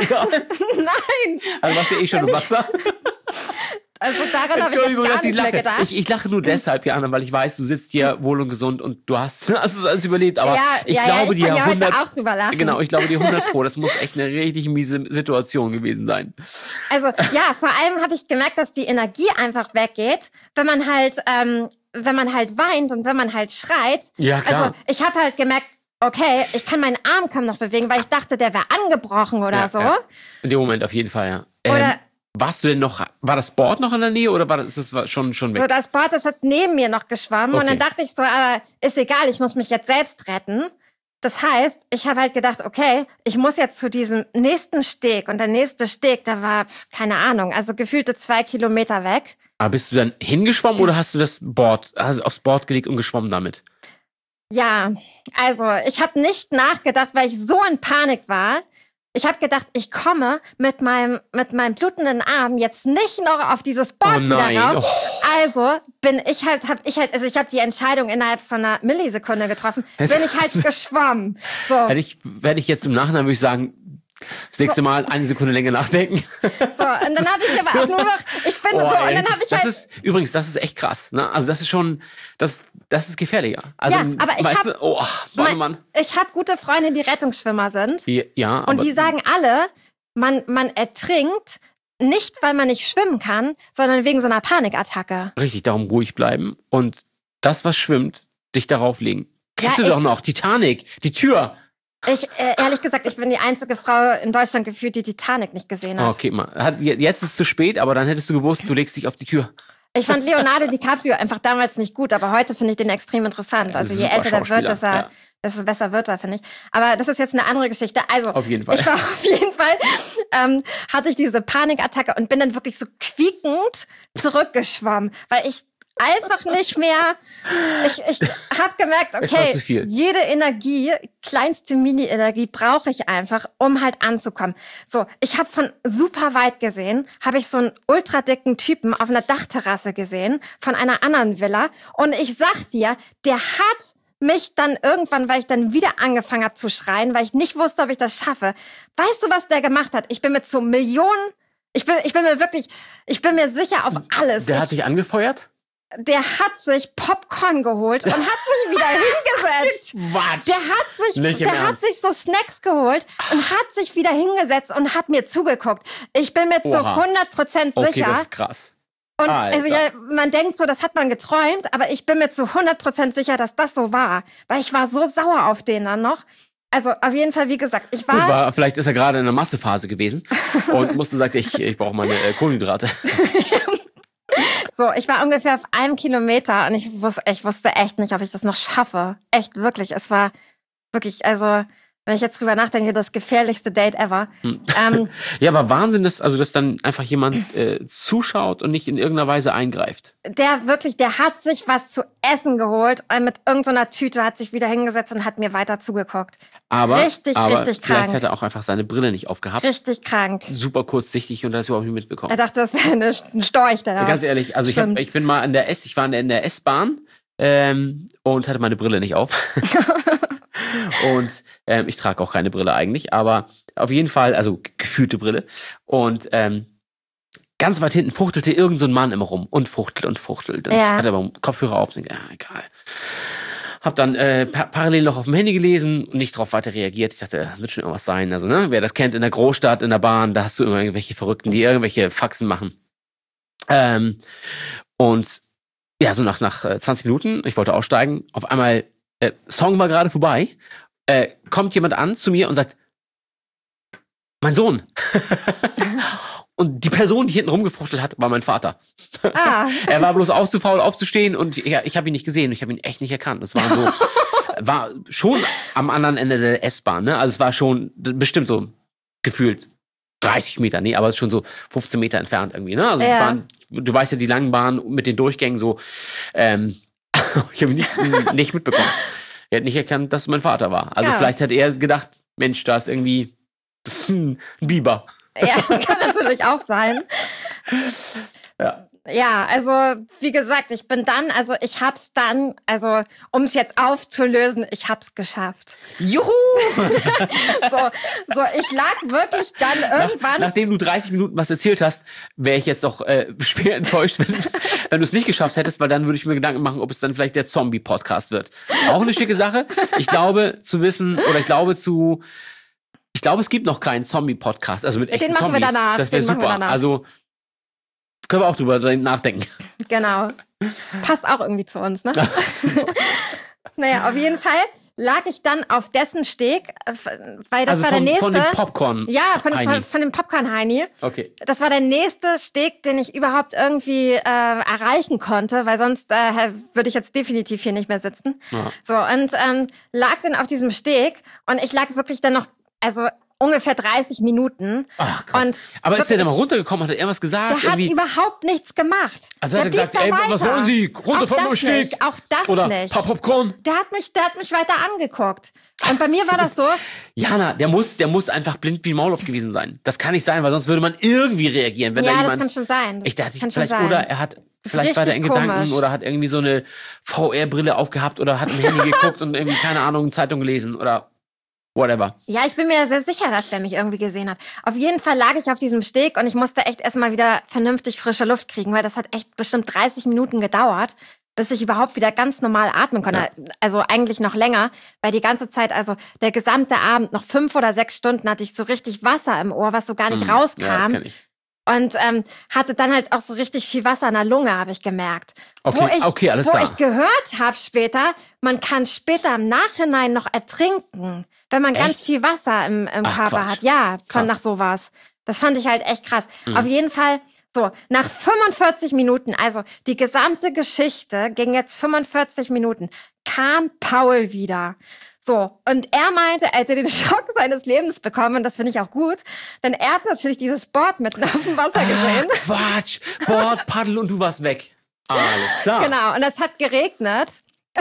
Nein. Also warst du eh schon im Wasser. Also daran habe ich jetzt gar nicht mehr gedacht. Ich, ich lache nur deshalb, Jana, weil ich weiß, du sitzt hier wohl und gesund und du hast, hast es alles überlebt. Aber ja, ich ja, glaube, ja, ich kann dir ja hundert, heute auch drüber lachen. Genau, ich glaube, die hundert Pro, das muss echt eine richtig miese Situation gewesen sein. Also ja, vor allem habe ich gemerkt, dass die Energie einfach weggeht, wenn man halt, ähm, wenn man halt weint und wenn man halt schreit. Ja, klar. Also ich habe halt gemerkt, okay, ich kann meinen Arm kaum noch bewegen, weil ich dachte, der wäre angebrochen oder ja, so. Ja. In dem Moment auf jeden Fall, ja. Ähm, oder warst du denn noch, war das Board noch in der Nähe oder war das, ist das schon, schon weg? So, das Board, das hat neben mir noch geschwommen. Okay. Und dann dachte ich so, aber ist egal, ich muss mich jetzt selbst retten. Das heißt, ich habe halt gedacht, okay, ich muss jetzt zu diesem nächsten Steg. Und der nächste Steg, der war, keine Ahnung, also gefühlte zwei Kilometer weg. Aber bist du dann hingeschwommen oder hast du das Board, hast aufs Board gelegt und geschwommen damit? Ja, also ich habe nicht nachgedacht, weil ich so in Panik war. Ich habe gedacht, ich komme mit meinem mit meinem blutenden Arm jetzt nicht noch auf dieses Board oh wieder rauf. Oh. Also bin ich halt, habe ich halt, also ich habe die Entscheidung innerhalb von einer Millisekunde getroffen. Bin ich halt geschwommen. So. Hätte ich, hätte ich jetzt im Nachhinein würde ich sagen, das nächste so. Mal eine Sekunde länger nachdenken. So, und dann habe ich aber auch nur noch, ich bin oh, so, ey, und dann habe ich das halt... Ist, übrigens, das ist echt krass, ne? Also das ist schon, das, das ist gefährlicher. Also, ja, aber ich habe oh, Mann, Mann. Ich habe gute Freunde, die Rettungsschwimmer sind. Ja, und die sagen alle, man, man ertrinkt nicht, weil man nicht schwimmen kann, sondern wegen so einer Panikattacke. Richtig, darum ruhig bleiben und das, was schwimmt, sich darauf legen. Kennst Ja, du doch ich- noch, Titanic, die Tür. Ich, äh, ehrlich gesagt, ich bin die einzige Frau in Deutschland gefühlt, die Titanic nicht gesehen hat. Okay, mal. Hat, jetzt ist es zu spät, aber dann hättest du gewusst, du legst dich auf die Tür. Ich fand Leonardo DiCaprio einfach damals nicht gut, aber heute finde ich den extrem interessant. Also je Super älter der wird, Schauspieler, desto, ja. desto besser wird er, finde ich. Aber das ist jetzt eine andere Geschichte. Also, Auf jeden Fall. ich war auf jeden Fall, ähm, hatte ich diese Panikattacke und bin dann wirklich so quiekend zurückgeschwommen, weil ich einfach nicht mehr, ich, ich habe gemerkt, Es war okay, zu viel. jede Energie, kleinste Mini-Energie brauche ich einfach, um halt anzukommen. So, ich habe von super weit gesehen, habe ich so einen ultra dicken Typen auf einer Dachterrasse gesehen, von einer anderen Villa. Und ich sag dir, der hat mich dann irgendwann, weil ich dann wieder angefangen habe zu schreien, weil ich nicht wusste, ob ich das schaffe. Weißt du, was der gemacht hat? Ich bin mit so Millionen, ich bin, ich bin mir wirklich, ich bin mir sicher auf alles. Der ich, hat dich angefeuert? der hat sich Popcorn geholt und hat sich wieder hingesetzt. Was? Der hat sich, Nicht im der hat Ernst. sich so Snacks geholt und hat sich wieder hingesetzt und hat mir zugeguckt. Ich bin mir zu Oha. hundert Prozent Okay, sicher. das ist krass. Und Alter. also ja, man denkt so, das hat man geträumt, aber ich bin mir zu hundert Prozent sicher, dass das so war. Weil ich war so sauer auf den dann noch. Also auf jeden Fall, wie gesagt, ich war... Gut, war, vielleicht ist er gerade in einer Massephase gewesen und musste sagen, ich, ich brauche meine äh, Kohlenhydrate. So, ich war ungefähr auf einem Kilometer und ich wusste, ich wusste echt nicht, ob ich das noch schaffe. Echt, wirklich. Es war wirklich, also, wenn ich jetzt drüber nachdenke, das gefährlichste Date ever. Hm. Ähm, Ja, aber Wahnsinn ist, also dass dann einfach jemand äh, zuschaut und nicht in irgendeiner Weise eingreift. der wirklich, der hat sich was zu essen geholt und mit irgendeiner Tüte hat sich wieder hingesetzt und hat mir weiter zugeguckt. Aber, richtig, aber richtig vielleicht krank. hat er auch einfach seine Brille nicht aufgehabt. Richtig krank. Super kurzsichtig und das überhaupt nicht mitbekommen. Er dachte, das wäre eine- ein Storch, der da Ganz ehrlich, also ich, hab, schwimmt. ich bin mal in der S, ich war in der S-Bahn ähm, und hatte meine Brille nicht auf. Und ähm, ich trage auch keine Brille eigentlich, aber auf jeden Fall, also gefühlte Brille. Und ähm, ganz weit hinten fuchtelte irgend so ein Mann immer rum und fuchtelt und fuchtelt. Und Ja. ich hatte aber Kopfhörer auf und denke, ja, egal. Hab dann äh, pa parallel noch auf dem Handy gelesen und nicht drauf weiter reagiert. Ich dachte, das wird schon irgendwas sein. Also, ne, wer das kennt, in der Großstadt, in der Bahn, da hast du immer irgendwelche Verrückten, die irgendwelche Faxen machen. Ähm, und ja, so nach, nach äh, zwanzig Minuten, ich wollte aussteigen, auf einmal, äh, Song war gerade vorbei, äh, kommt jemand an zu mir und sagt, mein Sohn. Und die Person, die hinten rumgefuchtelt hat, war mein Vater. Ah, Er war bloß auch zu faul aufzustehen und ja, ich habe ihn nicht gesehen. Ich habe ihn echt nicht erkannt. Das war so, war schon am anderen Ende der S-Bahn. Ne? Also es war schon bestimmt so gefühlt dreißig Meter, nee, aber es ist schon so fünfzehn Meter entfernt irgendwie. Ne? Also die Ja. Bahn, du weißt ja, die langen Bahnen mit den Durchgängen so. Ähm, ich habe ihn nicht, nicht mitbekommen. Er hat nicht erkannt, dass es mein Vater war. Also Ja. vielleicht hat er gedacht, Mensch, da ist irgendwie das ist ein Biber. ja, das kann natürlich auch sein. Ja. Ja, also wie gesagt, ich bin dann, also ich hab's dann, also um es jetzt aufzulösen, ich hab's geschafft. Juhu! So, so ich lag wirklich dann irgendwann. Nach, nachdem du dreißig Minuten was erzählt hast, wäre ich jetzt doch äh, schwer enttäuscht, wenn, wenn du es nicht geschafft hättest, weil dann würde ich mir Gedanken machen, ob es dann vielleicht der Zombie-Podcast wird. Auch eine schicke Sache. Ich glaube zu wissen, oder ich glaube zu, ich glaube, es gibt noch keinen Zombie-Podcast, also mit Den echten machen wir Zombies. danach, Das wäre den machen wir super. danach. Also können wir auch drüber nachdenken. Genau. Passt auch irgendwie zu uns, ne? Naja, auf jeden Fall lag ich dann auf dessen Steg, äh, weil das also war von, der nächste. von dem Popcorn. ja, von, Heini. von, von dem Popcorn-Heini. Okay. Das war der nächste Steg, den ich überhaupt irgendwie äh, erreichen konnte, weil sonst äh, würde ich jetzt definitiv hier nicht mehr sitzen. Ja. So, und ähm, lag dann auf diesem Steg und ich lag wirklich dann noch, also ungefähr dreißig Minuten. Ach, krass. Und Aber ist der denn mal wirklich, runtergekommen? Hat er irgendwas gesagt? Der hat Irgendwie? überhaupt nichts gemacht. Also hat er Der gesagt, blieb ey, da was weiter. wollen Sie? Runter Auch von meinem das Steg. nicht, Auch das Oder nicht. paar Popcorn? Der hat mich, der hat mich weiter angeguckt. Und bei mir war das so, Jana, der muss, der muss einfach blind wie ein Maulwurf gewesen sein. Das kann nicht sein, weil sonst würde man irgendwie reagieren, wenn da ja, das jemand. kann schon sein. Das ich dachte, kann schon vielleicht, sein. oder er hat, ist vielleicht war der in richtig Gedanken komisch. oder hat irgendwie so eine V R-Brille aufgehabt oder hat im Handy geguckt und irgendwie, keine Ahnung, Zeitung gelesen oder whatever. Ja, ich bin mir sehr sicher, dass der mich irgendwie gesehen hat. Auf jeden Fall lag ich auf diesem Steg und ich musste echt erstmal wieder vernünftig frische Luft kriegen, weil das hat echt bestimmt dreißig Minuten gedauert, bis ich überhaupt wieder ganz normal atmen konnte. Ja. Also eigentlich noch länger, weil die ganze Zeit, also der gesamte Abend, noch fünf oder sechs Stunden hatte ich so richtig Wasser im Ohr, was so gar nicht Hm, Ja, das rauskam. kenn ich. Und ähm, hatte dann halt auch so richtig viel Wasser in der Lunge, habe ich gemerkt. Okay, wo ich, okay, alles wo klar. ich gehört habe später, man kann später im Nachhinein noch ertrinken, wenn man Echt? ganz viel Wasser im, im Ach, Körper Quatsch. hat. Ja, von Krass. nach sowas. Das fand ich halt echt krass. Mhm. Auf jeden Fall, so, nach fünfundvierzig Minuten, also die gesamte Geschichte ging jetzt fünfundvierzig Minuten, kam Paul wieder. So, und er meinte, er hätte den Schock seines Lebens bekommen, und das finde ich auch gut, denn er hat natürlich dieses Board mitten auf dem Wasser gesehen. Ach, Quatsch. Board, Paddel und du warst weg. Alles klar. Genau, und es hat geregnet.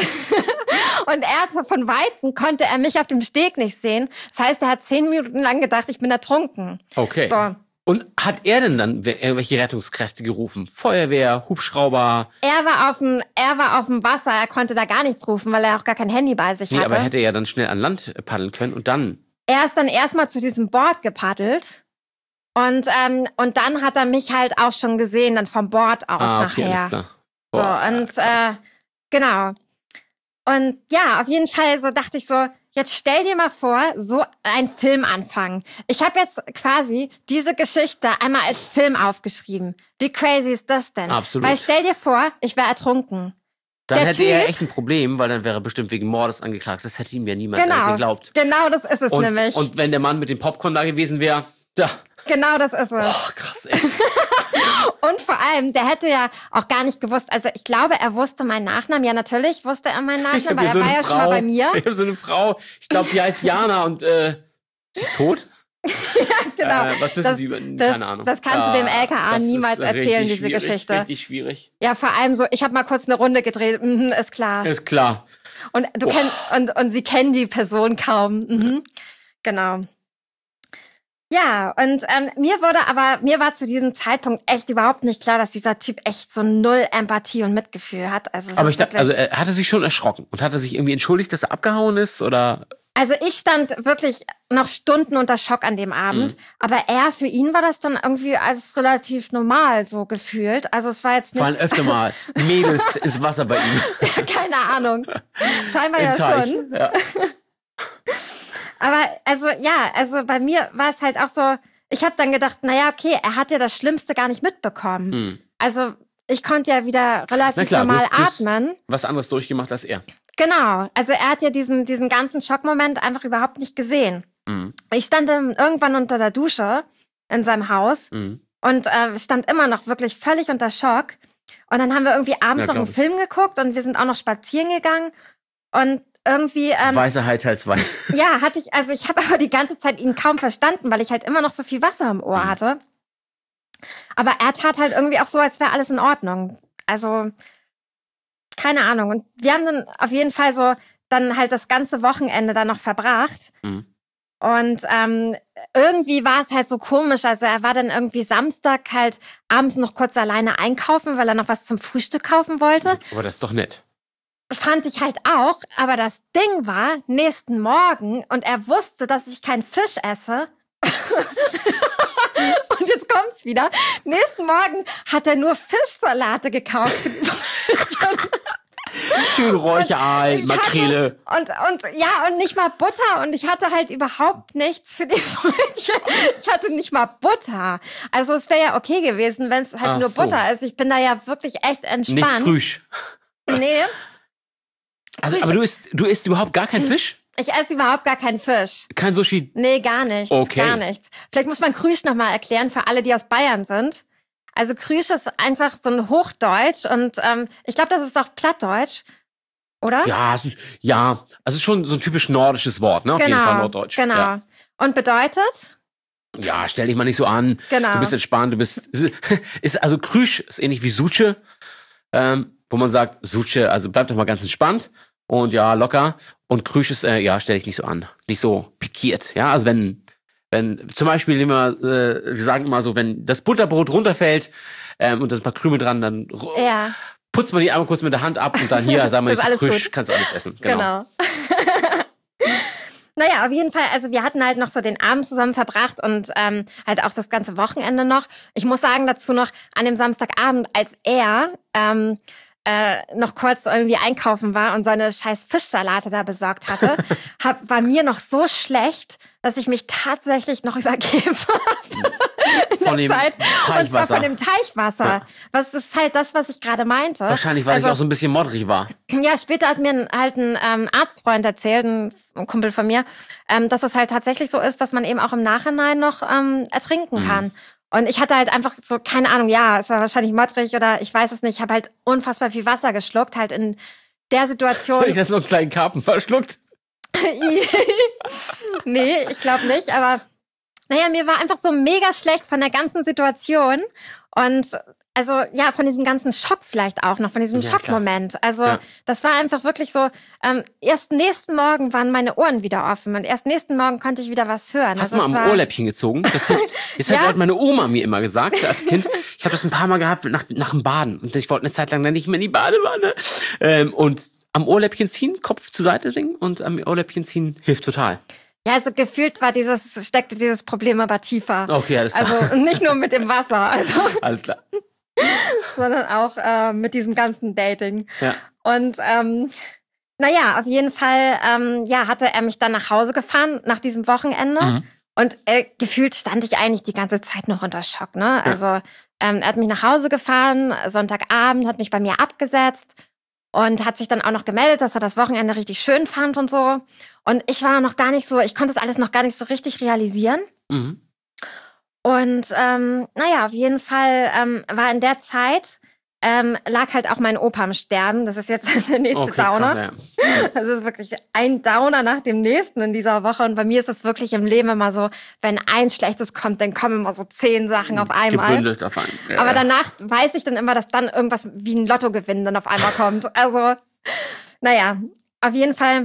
Und er hatte von Weitem, konnte er mich auf dem Steg nicht sehen. Das heißt, er hat zehn Minuten lang gedacht, ich bin ertrunken. Okay. So. Und hat er denn dann irgendwelche Rettungskräfte gerufen? Feuerwehr, Hubschrauber? Er war auf dem, er war auf dem Wasser, er konnte da gar nichts rufen, weil er auch gar kein Handy bei sich Nee, hatte. aber er hätte ja dann schnell an Land paddeln können und dann... Er ist dann erstmal zu diesem Board gepaddelt. Und, ähm, und dann hat er mich halt auch schon gesehen, dann vom Board aus ah, okay, nachher. alles klar. So, Boah, und krass. äh, genau. Und ja, auf jeden Fall so dachte ich so, jetzt stell dir mal vor, so ein Film anfangen. Ich habe jetzt quasi diese Geschichte einmal als Film aufgeschrieben. Wie crazy ist das denn? Absolut. Weil stell dir vor, ich wäre ertrunken. Dann der hätte er Typ- echt ein Problem, weil dann wäre er bestimmt wegen Mordes angeklagt. Das hätte ihm ja niemand Genau, geglaubt. genau das ist es Und, nämlich. und wenn der Mann mit dem Popcorn da gewesen wäre, ja, Genau das ist es. oh, krass, ey. Und vor allem, der hätte ja auch gar nicht gewusst, also ich glaube, er wusste meinen Nachnamen. Ja, natürlich wusste er meinen Ich Nachnamen, hab weil hier er war ja schon mal bei mir. Ich habe so eine Frau, ich glaube, die heißt Jana und äh, sie ist tot? Genau. Äh, was wissen das, Sie über, das, keine Ahnung. Das kannst du dem Ah, L K A das niemals ist erzählen, richtig diese schwierig, Geschichte. Richtig schwierig. Ja, vor allem so, ich habe mal kurz eine Runde gedreht, mhm, ist klar. Ist klar. Und du Boah. kenn, und, und sie kennen die Person kaum. Mhm. Genau. Ja, und ähm, mir wurde aber, mir war zu diesem Zeitpunkt echt überhaupt nicht klar, dass dieser Typ echt so null Empathie und Mitgefühl hat. Also, es Aber ist ich dachte, wirklich- also er hatte sich schon erschrocken und hatte sich irgendwie entschuldigt, dass er abgehauen ist oder? Also ich stand wirklich noch Stunden unter Schock an dem Abend, Mhm. aber er, für ihn war das dann irgendwie als relativ normal so gefühlt. Also es war jetzt nicht, Fallen öfter mal Mädels ins Wasser bei ihm. keine Ahnung, scheinbar Im ja Teich. schon. Ja. Aber also ja, also bei mir war es halt auch so, ich habe dann gedacht, naja, okay, er hat ja das Schlimmste gar nicht mitbekommen. Mhm. Also ich konnte ja wieder Na relativ klar, du normal hast- du hast atmen. was anderes durchgemacht als er. Genau, also er hat ja diesen, diesen ganzen Schockmoment einfach überhaupt nicht gesehen. Mhm. Ich stand dann irgendwann unter der Dusche in seinem Haus Mhm. und äh, stand immer noch wirklich völlig unter Schock. Und dann haben wir irgendwie abends Ja, noch einen glaub ich. Film geguckt und wir sind auch noch spazieren gegangen. Und irgendwie, ähm, Weiße Hai Teil zwei. ja, hatte ich, also ich habe aber die ganze Zeit ihn kaum verstanden, weil ich halt immer noch so viel Wasser im Ohr Mhm. hatte. Aber er tat halt irgendwie auch so, als wäre alles in Ordnung. Also, keine Ahnung. Und wir haben dann auf jeden Fall so dann halt das ganze Wochenende dann noch verbracht. Mhm. Und ähm, irgendwie war es halt so komisch. Also er war dann irgendwie Samstag halt abends noch kurz alleine einkaufen, weil er noch was zum Frühstück kaufen wollte. Aber das ist doch nett. Fand ich halt auch. Aber das Ding war, nächsten Morgen, und er wusste, dass ich keinen Fisch esse. Und jetzt kommt's wieder. Nächsten Morgen hat er nur Fischsalate gekauft. Schön Räucherei, Ich Makrele. Hatte, und, und ja, und nicht mal Butter. Und ich hatte halt überhaupt nichts für die Brötchen. Ich hatte nicht mal Butter. Also es wäre ja okay gewesen, wenn es halt Ach nur so. Butter ist. Ich bin da ja wirklich echt Nicht entspannt. Frühsch. Nee, Also, Frühsch- aber du isst, du isst überhaupt gar keinen Fisch? ich esse überhaupt gar keinen Fisch. Kein Sushi? Nee, gar nichts. Okay. Gar nichts. Vielleicht muss man Krüsch nochmal erklären für alle, die aus Bayern sind. Also Krüsch ist einfach so ein Hochdeutsch und ähm, ich glaube, das ist auch Plattdeutsch, oder? Ja, es ist, ja, also es ist schon so ein typisch nordisches Wort, ne? Auf jeden Fall Norddeutsch. Genau. Ja. Und bedeutet? Ja, stell dich mal nicht so an. Genau. Du bist entspannt, du bist. Ist, also Krüsch ist ähnlich wie Suche, ähm, wo man sagt, Suche, also bleib doch mal ganz entspannt und ja, locker. Und Krüsch ist, äh, ja, stell dich nicht so an. Nicht so pikiert. Ja, also wenn, wenn, zum Beispiel nehmen wir, äh, wir sagen immer so, wenn das Butterbrot runterfällt ähm, und da sind ein paar Krümel dran, dann ru- Ja, putzt man die einmal kurz mit der Hand ab und dann hier, sagen wir Ist nicht alles Krüsch, gut. kannst du alles essen. Genau. genau. Naja, auf jeden Fall, also wir hatten halt noch so den Abend zusammen verbracht und ähm, halt auch das ganze Wochenende noch. Ich muss sagen dazu noch, an dem Samstagabend, als er ähm, äh, noch kurz irgendwie einkaufen war und so eine scheiß Fischsalate da besorgt hatte, hab, war mir noch so schlecht, dass ich mich tatsächlich noch übergeben habe in Von der dem Zeit. Und zwar Teichwasser. von dem Teichwasser. Ja. Was ist halt das, was ich gerade meinte. Wahrscheinlich, weil Also, ich auch so ein bisschen modrig war. ja, später hat mir ein, halt ein ähm, Arztfreund erzählt, ein, ein Kumpel von mir, ähm, dass es halt tatsächlich so ist, dass man eben auch im Nachhinein noch ähm, ertrinken Mhm. kann. Und ich hatte halt einfach so, keine Ahnung, ja, es war wahrscheinlich modrig oder ich weiß es nicht. Ich habe halt unfassbar viel Wasser geschluckt, halt in der Situation. Ich hast noch einen kleinen Karpen verschluckt. Nee, ich glaube nicht, aber naja, mir war einfach so mega schlecht von der ganzen Situation und also ja, von diesem ganzen Schock vielleicht auch noch, von diesem Ja, Schockmoment. Also Ja. das war einfach wirklich so, ähm, erst nächsten Morgen waren meine Ohren wieder offen und erst nächsten Morgen konnte ich wieder was hören. Hast also du es mal am war, Ohrläppchen gezogen? Das hilft. Das Ja. hat meine Oma mir immer gesagt, als Kind. Ich habe das ein paar Mal gehabt nach, nach dem Baden. Und ich wollte eine Zeit lang dann nicht mehr in die Badewanne. Ähm, und am Ohrläppchen ziehen, Kopf zur Seite bringen und am Ohrläppchen ziehen hilft total. ja, also gefühlt war dieses, steckte dieses Problem aber tiefer. Okay, alles klar. Also nicht nur mit dem Wasser, also, Alles klar. sondern auch äh, mit diesem ganzen Dating. Ja. Und ähm, naja, auf jeden Fall ähm, ja, hatte er mich dann nach Hause gefahren nach diesem Wochenende. Mhm. Und äh, gefühlt stand ich eigentlich die ganze Zeit noch unter Schock. Ne? Also ähm, er hat mich nach Hause gefahren, Sonntagabend, hat mich bei mir abgesetzt und hat sich dann auch noch gemeldet, dass er das Wochenende richtig schön fand und so. Und ich war noch gar nicht so, ich konnte das alles noch gar nicht so richtig realisieren. Mhm. Und ähm, naja, auf jeden Fall ähm, war in der Zeit, ähm, lag halt auch mein Opa am Sterben. Das ist jetzt der nächste Okay, Downer. krass, ja. Das ist wirklich ein Downer nach dem nächsten in dieser Woche. Und bei mir ist das wirklich im Leben immer so, wenn ein schlechtes kommt, dann kommen immer so zehn Sachen auf einmal. Gebündelt auf einen. Ja, Aber ja. danach weiß ich dann immer, dass dann irgendwas wie ein Lottogewinn dann auf einmal kommt. Also, naja, auf jeden Fall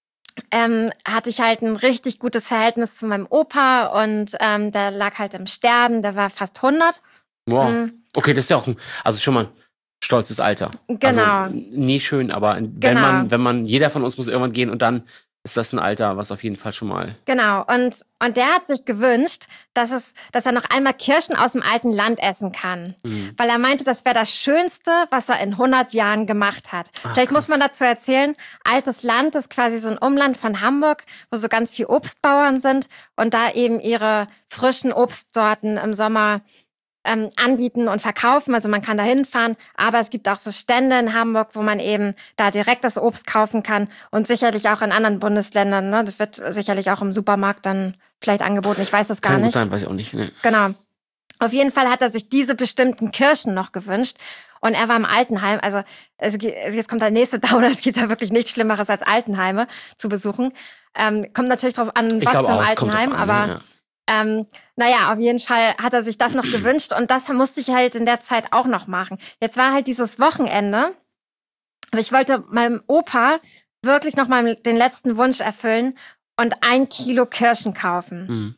ähm, hatte ich halt ein richtig gutes Verhältnis zu meinem Opa und ähm, der lag halt im Sterben, der war fast hundert. Wow. Mhm. Okay, das ist ja auch ein, also schon mal ein stolzes Alter. Genau. Also, nie schön, aber wenn Genau. man, wenn man, jeder von uns muss irgendwann gehen und dann ist das ein Alter, was auf jeden Fall schon mal. Genau, und, und der hat sich gewünscht, dass, es, dass er noch einmal Kirschen aus dem alten Land essen kann. Mhm. Weil er meinte, das wäre das Schönste, was er in hundert Jahren gemacht hat. Ach, Vielleicht muss krass. man dazu erzählen, altes Land ist quasi so ein Umland von Hamburg, wo so ganz viel Obstbauern sind und da eben ihre frischen Obstsorten im Sommer ähm, anbieten und verkaufen. Also man kann da hinfahren, aber es gibt auch so Stände in Hamburg, wo man eben da direkt das Obst kaufen kann und sicherlich auch in anderen Bundesländern. Ne? Das wird sicherlich auch im Supermarkt dann vielleicht angeboten. Ich weiß es gar Kann gut nicht. sein, weiß ich auch nicht. Ne. Genau. Auf jeden Fall hat er sich diese bestimmten Kirschen noch gewünscht. Und er war im Altenheim. Also es, gibt- jetzt kommt der nächste Downer. Es gibt da wirklich nichts Schlimmeres als Altenheime zu besuchen. Ähm, kommt natürlich drauf an, Ich was glaube für ein auch, es kommt drauf Altenheim. an, aber ja, ja. ähm, naja, auf jeden Fall hat er sich das noch gewünscht. Und das musste ich halt in der Zeit auch noch machen. Jetzt war halt dieses Wochenende. Aber ich wollte meinem Opa wirklich noch mal den letzten Wunsch erfüllen und ein Kilo Kirschen kaufen. Mhm.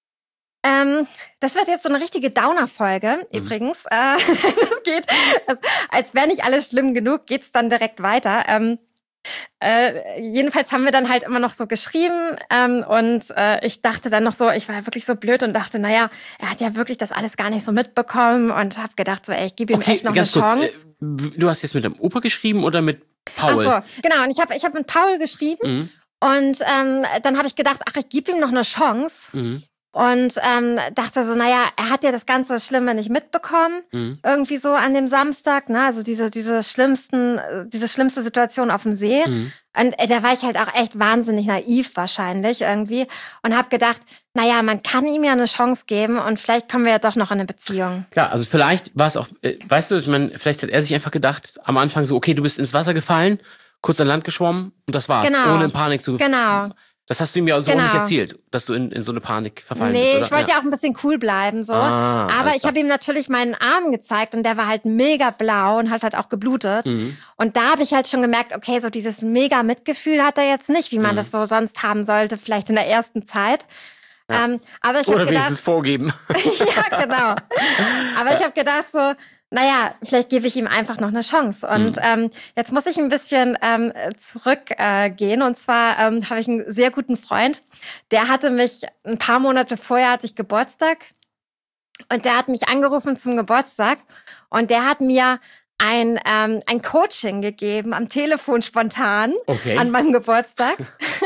Ähm, das wird jetzt so eine richtige Downer-Folge, Mhm. übrigens. Äh, das geht, als, als wäre nicht alles schlimm genug, geht's dann direkt weiter. Ähm, äh, jedenfalls haben wir dann halt immer noch so geschrieben ähm, und äh, ich dachte dann noch so, ich war wirklich so blöd und dachte, naja, er hat ja wirklich das alles gar nicht so mitbekommen und habe gedacht so, ey, ich gebe ihm Okay, echt noch eine ganz kurz. Chance. Äh, du hast jetzt mit dem Opa geschrieben oder mit Ach Paul? so, genau. Und ich habe ich hab mit Paul geschrieben Mhm. und ähm, dann habe ich gedacht, ach, ich gebe ihm noch eine Chance. Mhm. Und ähm, dachte so, naja, er hat ja das ganze Schlimme nicht mitbekommen, Mhm. irgendwie so an dem Samstag, ne? Also diese, diese schlimmsten, äh, diese schlimmste Situation auf dem See. Mhm. Und äh, da war ich halt auch echt wahnsinnig naiv wahrscheinlich irgendwie und habe gedacht, naja, man kann ihm ja eine Chance geben und vielleicht kommen wir ja doch noch in eine Beziehung. Klar, also vielleicht war es auch, äh, weißt du, ich meine, vielleicht hat er sich einfach gedacht, am Anfang so, okay, du bist ins Wasser gefallen, kurz an Land geschwommen und das war's, Genau. ohne in Panik zu. Genau. Das hast du ihm ja so Genau. nicht erzählt, dass du in, in so eine Panik verfallen bist, Nee, oder? ich wollte ja auch ein bisschen cool bleiben so. Ah, Aber alles ich habe ihm natürlich meinen Arm gezeigt und der war halt mega blau und hat halt auch geblutet. Mhm. Und da habe ich halt schon gemerkt, okay, so dieses mega Mitgefühl hat er jetzt nicht, wie man Mhm. das so sonst haben sollte, vielleicht in der ersten Zeit. Ja. Ähm, aber ich Oder habe wenigstens gedacht, vorgeben. ja, genau. Aber ich habe gedacht so, naja, vielleicht gebe ich ihm einfach noch eine Chance. Und Mhm. ähm, jetzt muss ich ein bisschen ähm, zurückgehen. Äh, gehen. und zwar ähm, habe ich einen sehr guten Freund, der hatte mich, ein paar Monate vorher hatte ich Geburtstag. Und der hat mich angerufen zum Geburtstag. Und der hat mir ein, ähm, ein Coaching gegeben am Telefon spontan Okay. an meinem Geburtstag.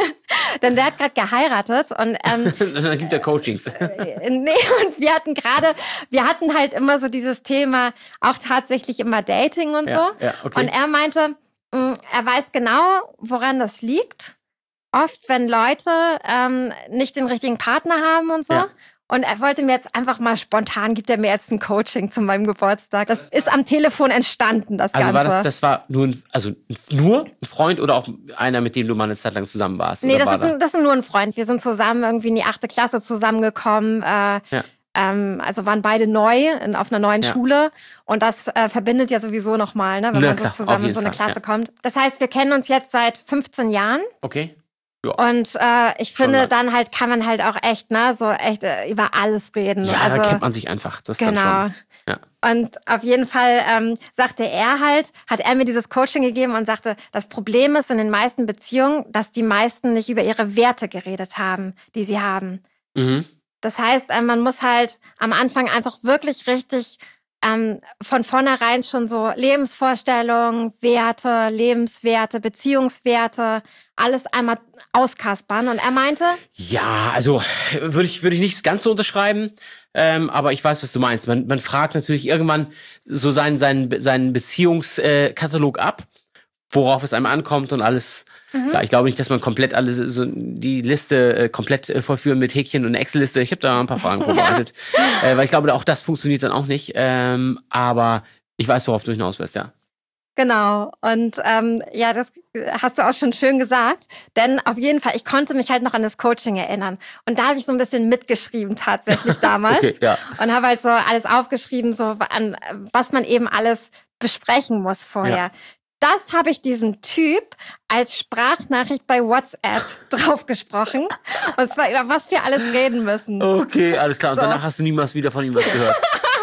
Denn der hat gerade geheiratet und ähm, Dann gibt er Coachings. äh, nee, und wir hatten gerade, wir hatten halt immer so dieses Thema, auch tatsächlich immer Dating und Ja, so. ja, okay. Und er meinte, mh, er weiß genau, woran das liegt. Oft, wenn Leute ähm, nicht den richtigen Partner haben und so. Ja. Und er wollte mir jetzt einfach mal spontan, gibt er mir jetzt ein Coaching zu meinem Geburtstag. Das ist am Telefon entstanden, das Also Ganze. war das, das war nur ein, also nur ein Freund oder auch einer, mit dem du mal eine Zeit lang zusammen warst? Nee, oder das war ist, ein, das ist nur ein Freund. Wir sind zusammen irgendwie in die achte Klasse zusammengekommen. Äh, Ja. ähm, also waren beide neu in, auf einer neuen Ja. Schule. Und das äh, verbindet ja sowieso nochmal, ne, wenn Na man klar, so auf zusammen in jeden so eine Fall, Klasse ja. kommt. Das heißt, wir kennen uns jetzt seit fünfzehn Jahren. Okay. Und äh, ich finde, lang. dann halt kann man halt auch echt, ne, so echt äh, über alles reden. Ja, also, da kennt man sich einfach. Das ist genau. dann schon. Ja. Und auf jeden Fall ähm, sagte er halt, hat er mir dieses Coaching gegeben und sagte, das Problem ist in den meisten Beziehungen, dass die meisten nicht über ihre Werte geredet haben, die sie haben. Mhm. Das heißt, äh, man muss halt am Anfang einfach wirklich richtig ähm, von vornherein schon so Lebensvorstellungen, Werte, Lebenswerte, Beziehungswerte, alles einmal auskaspern. Und er meinte, Ja, also würde ich, würde ich nicht ganz so unterschreiben, ähm, aber ich weiß, was du meinst. Man, man fragt natürlich irgendwann so seinen, seinen, seinen Beziehungskatalog ab, worauf es einem ankommt und alles. Klar, ich glaube nicht, dass man komplett alles, so die Liste äh, komplett äh, vollführen mit Häkchen und eine Excel-Liste. Ich habe da ein paar Fragen vorbereitet, äh, weil ich glaube, auch das funktioniert dann auch nicht. Ähm, aber ich weiß, worauf du hinaus willst, ja. genau. Und ähm, ja, das hast du auch schon schön gesagt. Denn auf jeden Fall, ich konnte mich halt noch an das Coaching erinnern. Und da habe ich so ein bisschen mitgeschrieben tatsächlich damals. Okay, ja. Und habe halt so alles aufgeschrieben, so an was man eben alles besprechen muss vorher. Ja. Das habe ich diesem Typ als Sprachnachricht bei WhatsApp draufgesprochen. Und zwar über was wir alles reden müssen. Okay, alles klar. Und So. danach hast du niemals wieder von ihm was gehört.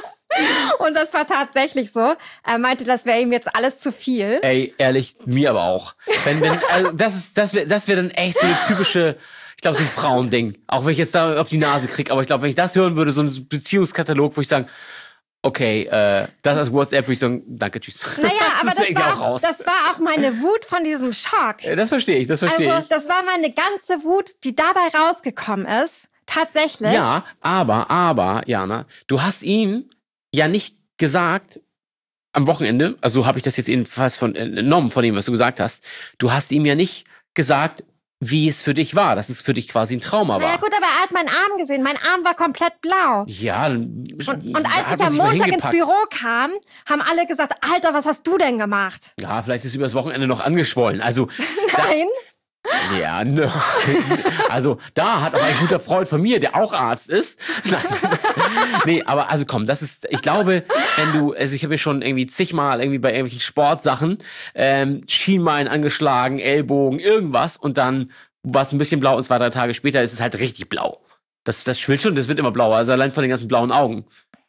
Und das war tatsächlich so. Er meinte, das wäre ihm jetzt alles zu viel. Ey, ehrlich, mir aber auch. Wenn, wenn, also das ist, das wäre, das wäre dann echt so eine typische, ich glaube, so ein Frauending. Auch wenn ich jetzt da auf die Nase kriege. Aber ich glaube, wenn ich das hören würde, so ein Beziehungskatalog, wo ich sagen, okay, äh, das als WhatsApp, würde ich sagen, danke, tschüss. Naja, aber das, wär ich war auch auch, raus. das war auch meine Wut von diesem Schock. Äh, Das verstehe ich, das verstehe Also ich. das war meine ganze Wut, die dabei rausgekommen ist. Tatsächlich. Ja, aber, aber, Jana, du hast ihm ja nicht gesagt, am Wochenende, also so habe ich das jetzt jedenfalls von, äh, entnommen von dem, was du gesagt hast, du hast ihm ja nicht gesagt, wie es für dich war, dass es für dich quasi ein Trauma Na ja war. gut, aber er hat meinen Arm gesehen. Mein Arm war komplett blau. Ja, Und, und als ich am Montag ins Büro kam, haben alle gesagt, Alter, was hast du denn gemacht? Ja, vielleicht ist übers Wochenende noch angeschwollen. Also, Nein. da, ja, ne. Also, da hat auch ein guter Freund von mir, der auch Arzt ist. Nein. Nee, aber also komm, das ist, ich glaube, wenn du, also ich habe ja schon irgendwie zigmal irgendwie bei irgendwelchen Sportsachen ähm, Schienbein angeschlagen, Ellbogen, irgendwas und dann war es ein bisschen blau und zwei, drei Tage später ist es halt richtig blau. Das, das schwillt schon, das wird immer blauer, also allein von den ganzen blauen Augen.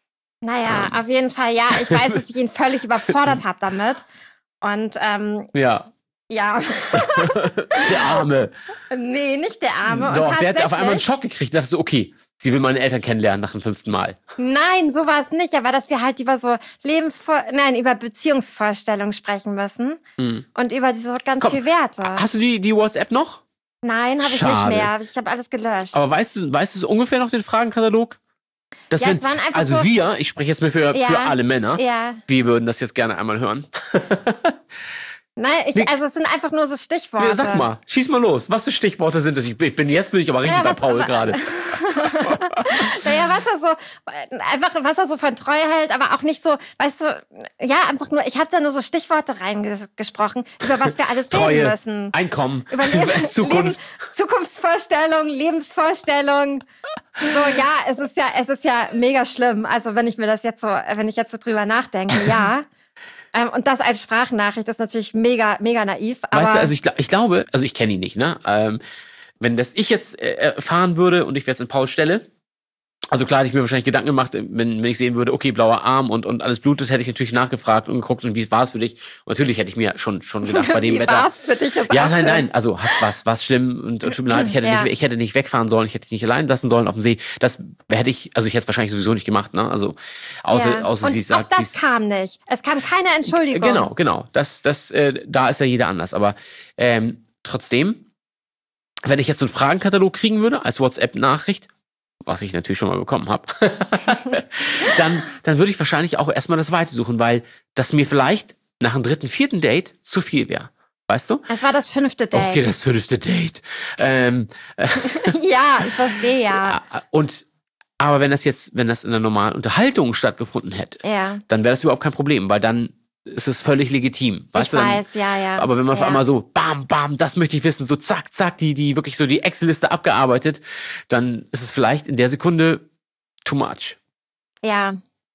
Naja, auf jeden Fall, ja. Ich weiß, dass ich ihn völlig überfordert habe damit. Und ähm, Ja, ja, der Arme. nee, nicht der Arme. Und Doch, der hat auf einmal einen tatsächlich- Schock gekriegt. Dachte so, okay, sie will meine Eltern kennenlernen nach dem fünften Mal. Nein, so war es nicht. Aber dass wir halt über so Lebensvor... Nein, über Beziehungsvorstellungen sprechen müssen. Und über diese ganz Komm, viele Werte. Hast du die, die WhatsApp noch? Nein, habe ich Schade. nicht mehr. Ich habe alles gelöscht. Aber weißt du, weißt du so ungefähr noch den Fragenkatalog? Das Ja, wenn- es waren einfach also so- wir, ich spreche jetzt mal für, Ja. für alle Männer, ja. wir würden das jetzt gerne einmal hören. Nein, ich, also es sind einfach nur so Stichworte. Ja, sag mal, schieß mal los. Was für Stichworte sind das? Ich bin, ich bin jetzt bin ich aber richtig Ja, bei was- Paul aber- gerade. Naja, was er so, einfach, was er so von Treue hält, aber auch nicht so, weißt du, ja, einfach nur, ich habe da nur so Stichworte reingesprochen, über was wir alles reden Treue, müssen. Einkommen, Über Leben, Zukunft. Leben, Zukunftsvorstellung, Lebensvorstellung. So, ja, es ist ja, es ist ja mega schlimm. Also, wenn ich mir das jetzt so, wenn ich jetzt so drüber nachdenke, ja. Ähm, und das als Sprachnachricht ist natürlich mega, mega naiv. Aber Weißt du, also ich, gla- ich glaube, also ich kenne ihn nicht, ne? Ähm, wenn das ich jetzt äh, erfahren würde und ich wäre jetzt in Pauls Stelle, Also klar hätte ich mir wahrscheinlich Gedanken gemacht, wenn, wenn ich sehen würde, okay, blauer Arm und, und alles blutet, hätte ich natürlich nachgefragt und geguckt, und wie war es für dich? Und natürlich hätte ich mir schon, schon gedacht, bei dem wie Wetter. War es für dich? Ist Ja, auch nein, schön. nein, also hast was, was schlimm und, und tut mir leid, ich hätte, Ja. nicht, ich hätte nicht wegfahren sollen, ich hätte dich nicht allein lassen sollen auf dem See. Das hätte ich, also ich hätte es wahrscheinlich sowieso nicht gemacht, ne? Also außer, Ja. außer Und sie auch sagt, das sie's- kam nicht. Es kam keine Entschuldigung. Genau, genau. Das, das, äh, da ist ja jeder anders. Aber ähm, trotzdem, wenn ich jetzt so einen Fragenkatalog kriegen würde als WhatsApp-Nachricht, was ich natürlich schon mal bekommen habe, dann, dann würde ich wahrscheinlich auch erstmal das Weite suchen, weil das mir vielleicht nach dem dritten, vierten Date zu viel wäre. Weißt du? Es war das fünfte Date. Okay, das fünfte Date. Ähm, Ja, ich verstehe ja. und aber wenn das jetzt, wenn das in einer normalen Unterhaltung stattgefunden hätte, Ja. dann wäre das überhaupt kein Problem, weil dann ist es völlig legitim. Weißt Ich du, dann, weiß, ja, ja. aber wenn man auf ja. einmal so, bam, bam, das möchte ich wissen, so zack, zack, die, die wirklich so die Excel-Liste abgearbeitet, dann ist es vielleicht in der Sekunde too much. Ja.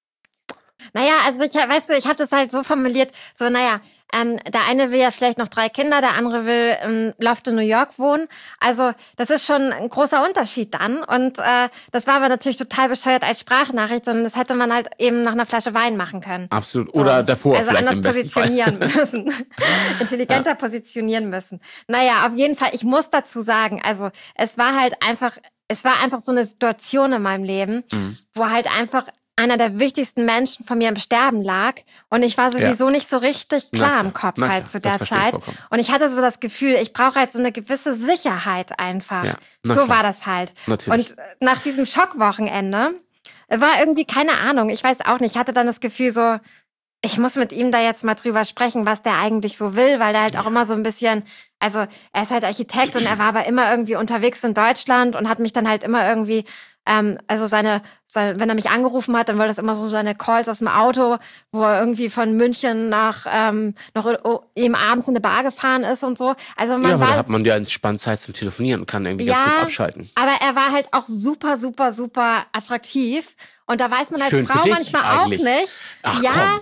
Naja, also ich, weißt du, ich habe das halt so formuliert, so, naja, ähm, der eine will ja vielleicht noch drei Kinder, der andere will im Loft in New York wohnen. Also das ist schon ein großer Unterschied dann. Und äh, das war aber natürlich total bescheuert als Sprachnachricht, sondern das hätte man halt eben nach einer Flasche Wein machen können. Absolut. So. Oder davor Also vielleicht anders im besten Fall. positionieren müssen. Intelligenter positionieren müssen. Naja, auf jeden Fall, ich muss dazu sagen, also es war halt einfach, es war einfach so eine Situation in meinem Leben, Mhm. wo halt einfach einer der wichtigsten Menschen von mir im Sterben lag. Und ich war sowieso nicht so richtig Na klar klar, im Kopf na halt klar, zu das der verstehe ich Zeit. vollkommen. Und ich hatte so das Gefühl, ich brauche halt so eine gewisse Sicherheit einfach. Ja, na so klar. war das halt. Natürlich. Und nach diesem Schockwochenende war irgendwie, keine Ahnung, ich weiß auch nicht, ich hatte dann das Gefühl so, ich muss mit ihm da jetzt mal drüber sprechen, was der eigentlich so will, weil der halt auch immer so ein bisschen, also er ist halt Architekt und er war aber immer irgendwie unterwegs in Deutschland und hat mich dann halt immer irgendwie, ähm, also seine, seine, wenn er mich angerufen hat, dann war das immer so seine Calls aus dem Auto, wo er irgendwie von München nach, ähm, noch eben abends in eine Bar gefahren ist und so. Also man Ja, aber war, da hat man ja entspannt Zeit zum Telefonieren und kann irgendwie ganz Ja, gut abschalten. aber er war halt auch super, super, super attraktiv. Und da weiß man als Schön für Frau dich manchmal eigentlich. auch nicht, Ach, ja, komm.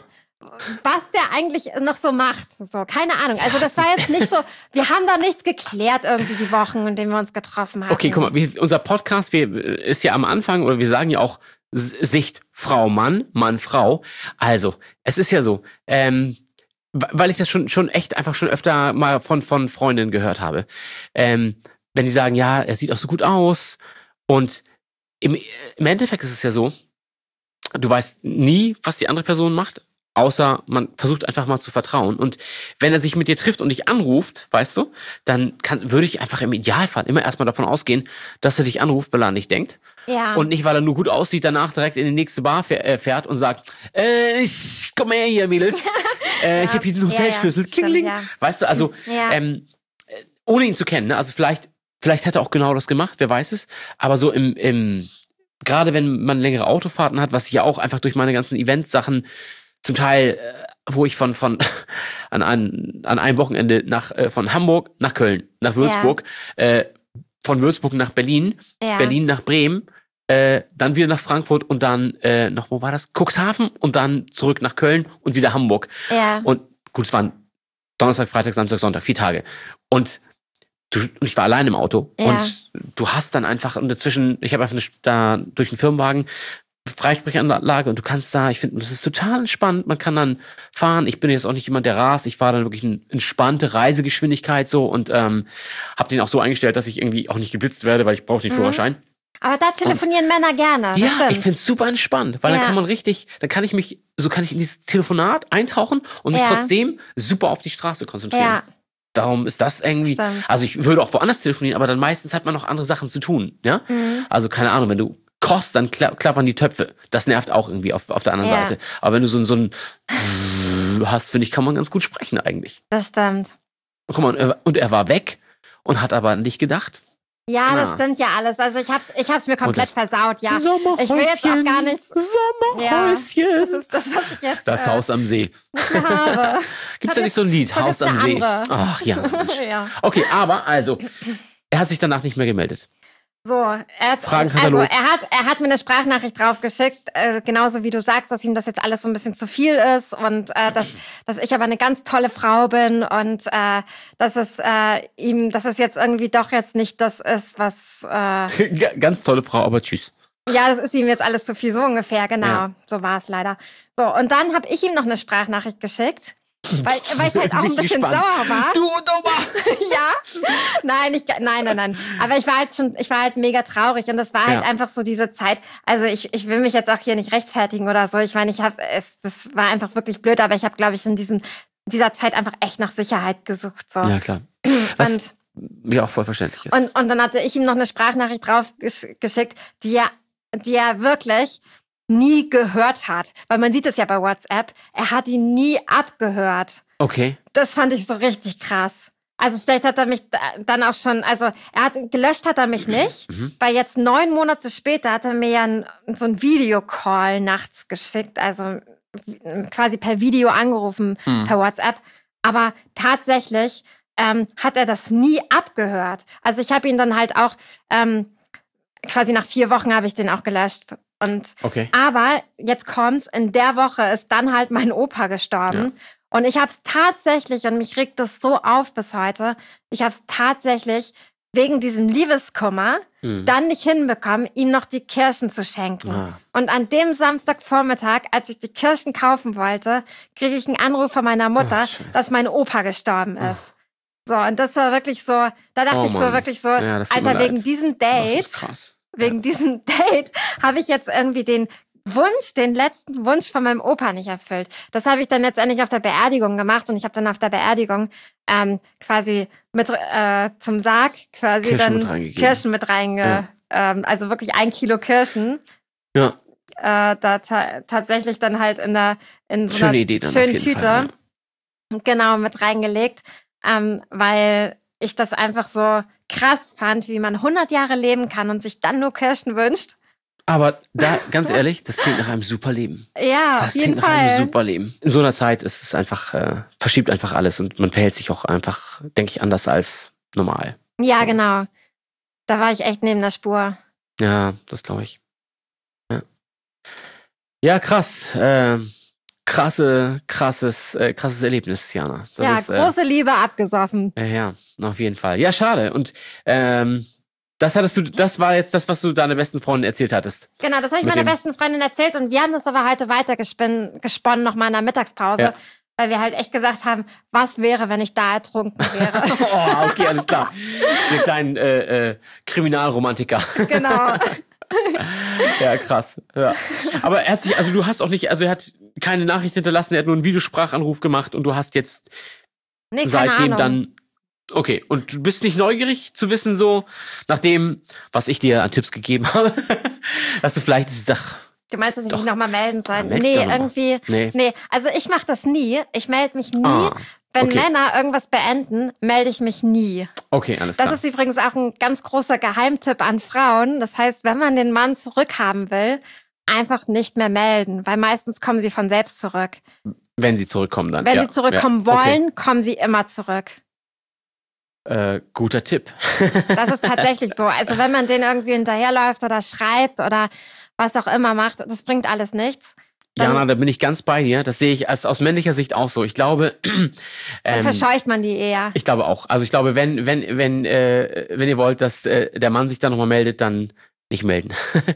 was der eigentlich noch so macht. So, keine Ahnung. Also das war jetzt nicht so, wir haben da nichts geklärt irgendwie die Wochen, in denen wir uns getroffen haben. Okay, guck mal, wir, unser Podcast wir, ist ja am Anfang, oder wir sagen ja auch S- Sicht Frau, Mann, Mann, Frau. Also, es ist ja so, ähm, w- weil ich das schon, schon echt einfach schon öfter mal von, von Freundinnen gehört habe. Ähm, wenn die sagen, ja, er sieht auch so gut aus. Und im, im Endeffekt ist es ja so, du weißt nie, was die andere Person macht, außer man versucht einfach mal zu vertrauen. Und wenn er sich mit dir trifft und dich anruft, weißt du, dann kann, würde ich einfach im Idealfall immer erstmal davon ausgehen, dass er dich anruft, weil er an dich denkt. Ja. Und nicht, weil er nur gut aussieht, danach direkt in die nächste Bar fähr- äh, fährt und sagt, äh, ich komm her hier, Mädels. äh, ich habe hier den Ja, Hotelschlüssel. ja, stimmt, Klingeling. ja. Weißt du, also Ja. ähm, äh, ohne ihn zu kennen, ne? Also vielleicht, vielleicht hat er auch genau das gemacht, wer weiß es. Aber so im, im gerade wenn man längere Autofahrten hat, was ich ja auch einfach durch meine ganzen Event-Sachen zum Teil, äh, wo ich von, von an, ein, an einem Wochenende nach äh, von Hamburg nach Köln, nach Würzburg, äh, von Würzburg nach Berlin, Ja. Berlin nach Bremen, äh, dann wieder nach Frankfurt und dann äh, noch, wo war das? Cuxhaven und dann zurück nach Köln und wieder Hamburg. Ja. Und gut, es waren Donnerstag, Freitag, Samstag, Sonntag, vier Tage. Und, du, und ich war allein im Auto. Ja. Und du hast dann einfach und dazwischen, ich habe einfach eine, da durch den Firmenwagen Freisprechanlage und du kannst da, ich finde, das ist total entspannt. Man kann dann fahren. Ich bin jetzt auch nicht jemand, der rast. Ich fahre dann wirklich eine entspannte Reisegeschwindigkeit so und ähm, habe den auch so eingestellt, dass ich irgendwie auch nicht geblitzt werde, weil ich brauche den Führerschein. Aber da telefonieren Männer gerne. Das Ja, stimmt. ich find's super entspannt, weil Ja. dann kann man richtig, dann kann ich mich, so kann ich in dieses Telefonat eintauchen und mich Ja. trotzdem super auf die Straße konzentrieren. Ja. Darum ist das irgendwie, Stimmt. also ich würde auch woanders telefonieren, aber dann meistens hat man noch andere Sachen zu tun, ja? Mhm. Also keine Ahnung, wenn du kochst, dann kla klappern die Töpfe. Das nervt auch irgendwie auf, auf der anderen Ja. Seite. Aber wenn du so, ein- so ein hast, finde ich, kann man ganz gut sprechen eigentlich. Das stimmt. Guck mal, und er, und er war weg und hat aber an dich gedacht. Ja, das Ja. stimmt ja alles. Also ich hab's, ich hab's mir komplett das- versaut, ja. Ich will jetzt auch gar nichts. Sommerhäuschen. Ja, das ist das, was ich jetzt Das äh, Haus am See. habe. Gibt's da nicht so ein Lied? das hat Haus jetzt am eine See. andere. Ach ja. Mensch. Ja. Okay, aber also, er hat sich danach nicht mehr gemeldet. So, er hat, Fragenkatalog. also er hat, er hat mir eine Sprachnachricht draufgeschickt, äh, genauso wie du sagst, dass ihm das jetzt alles so ein bisschen zu viel ist und äh, dass, dass ich aber eine ganz tolle Frau bin und äh, dass es äh, ihm, dass es jetzt irgendwie doch jetzt nicht das ist, was äh, G- Ganz tolle Frau, aber tschüss. Ja, das ist ihm jetzt alles zu viel, so ungefähr, genau. Ja. So war es leider. So, und dann habe ich ihm noch eine Sprachnachricht geschickt, weil, weil ich halt auch ein bisschen Gespannt. sauer war. Du Dummer! Ja, nein, ich, nein, nein, nein. Aber ich war halt schon, ich war halt mega traurig und das war halt Ja. einfach so diese Zeit. Also ich, ich will mich jetzt auch hier nicht rechtfertigen oder so. Ich meine, ich habe es, das war einfach wirklich blöd, aber ich habe, glaube ich, in diesen, dieser Zeit einfach echt nach Sicherheit gesucht. So. Ja, klar. Was Und, mir auch voll verständlich ist. und, und dann hatte ich ihm noch eine Sprachnachricht drauf gesch- geschickt, die er, die er wirklich nie gehört hat. Weil man sieht es ja bei WhatsApp, er hat ihn nie abgehört. Okay. Das fand ich so richtig krass. Also vielleicht hat er mich da- dann auch schon, also er hat gelöscht hat er mich nicht, weil jetzt neun Monate später hat er mir ja ein, so ein Videocall nachts geschickt, also quasi per Video angerufen, per WhatsApp. Aber tatsächlich ähm, hat er das nie abgehört. Also ich habe ihn dann halt auch, ähm, quasi nach vier Wochen habe ich den auch gelöscht. Und Okay. aber jetzt kommt's, in der Woche ist dann halt mein Opa gestorben. Und ich habe es tatsächlich, und mich regt das so auf bis heute, ich habe es tatsächlich wegen diesem Liebeskummer Mhm. dann nicht hinbekommen, ihm noch die Kirschen zu schenken. Ah. Und an dem Samstagvormittag, als ich die Kirschen kaufen wollte, kriege ich einen Anruf von meiner Mutter, Oh, Scheiße. dass mein Opa gestorben ist. So, und das war wirklich so, da dachte Oh, ich so Mann. wirklich so, Ja, das tut mir Alter, wegen leid. diesem Das Date, ist krass. wegen diesem Date habe ich jetzt irgendwie den Wunsch, den letzten Wunsch von meinem Opa nicht erfüllt. Das habe ich dann letztendlich auf der Beerdigung gemacht und ich habe dann auf der Beerdigung ähm, quasi mit äh, zum Sarg quasi Kirschen dann mit reingegeben. Kirschen mit reinge, Ja. ähm, also wirklich ein Kilo Kirschen. Ja. Äh, da ta- tatsächlich dann halt in der in so Schöne einer Idee dann auf schönen jeden Tüte Fall, genau mit reingelegt, ähm, weil ich das einfach so krass fand, wie man hundert Jahre leben kann und sich dann nur Kirschen wünscht. Aber da, ganz ehrlich, das klingt nach einem super Leben. Ja, Das auf jeden klingt nach einem Fall. super Leben. In so einer Zeit ist es einfach, äh, verschiebt einfach alles und man verhält sich auch einfach, denke ich, anders als normal. Ja, So. genau. Da war ich echt neben der Spur. Ja, das glaube ich. Ja, ja krass. Äh, krasse, krasses, äh, krasses Erlebnis, Jana. Das ja, ist, äh, große Liebe abgesoffen. ja, ja, auf jeden Fall. Ja, schade. Und ähm, das hattest du, das war jetzt das, was du deiner besten Freundin erzählt hattest. Genau, das habe ich Mit meiner dem- besten Freundin erzählt und wir haben das aber heute weiter gesponnen, gesponnen nochmal in der Mittagspause, Ja. weil wir halt echt gesagt haben, was wäre, wenn ich da ertrunken wäre. Oh, okay, alles klar. Den kleinen äh, äh, Kriminalromantiker. Genau. Ja, krass. Ja. Aber er hat sich, also du hast auch nicht, also er hat keine Nachricht hinterlassen, er hat nur einen Videosprachanruf gemacht und du hast jetzt Nee, keine seitdem Ahnung. dann. Okay, und du bist nicht neugierig zu wissen, so, nach dem, was ich dir an Tipps gegeben habe, dass du vielleicht ist es doch. Du meinst, dass ich Doch. mich nochmal melden soll? Ja, meld dich nee, doch noch mal. irgendwie. Nee. Nee, also ich mache das nie. Ich melde mich nie. Ah, Wenn okay. Männer irgendwas beenden, melde ich mich nie. Okay, alles Das klar. ist übrigens auch ein ganz großer Geheimtipp an Frauen. Das heißt, wenn man den Mann zurückhaben will, einfach nicht mehr melden, weil meistens kommen sie von selbst zurück. Wenn sie zurückkommen dann. Wenn ja. sie zurückkommen ja. wollen, kommen sie immer zurück. Okay. Äh, guter Tipp. Das ist tatsächlich so. Also wenn man denen irgendwie hinterherläuft oder schreibt oder was auch immer macht, das bringt alles nichts. Dann, Jana, da bin ich ganz bei dir. Das sehe ich als, aus männlicher Sicht auch so. Ich glaube, dann ähm, verscheucht man die eher. ich glaube auch. Also ich glaube, wenn, wenn, wenn, äh, wenn ihr wollt, dass äh, der Mann sich dann nochmal meldet, dann nicht melden.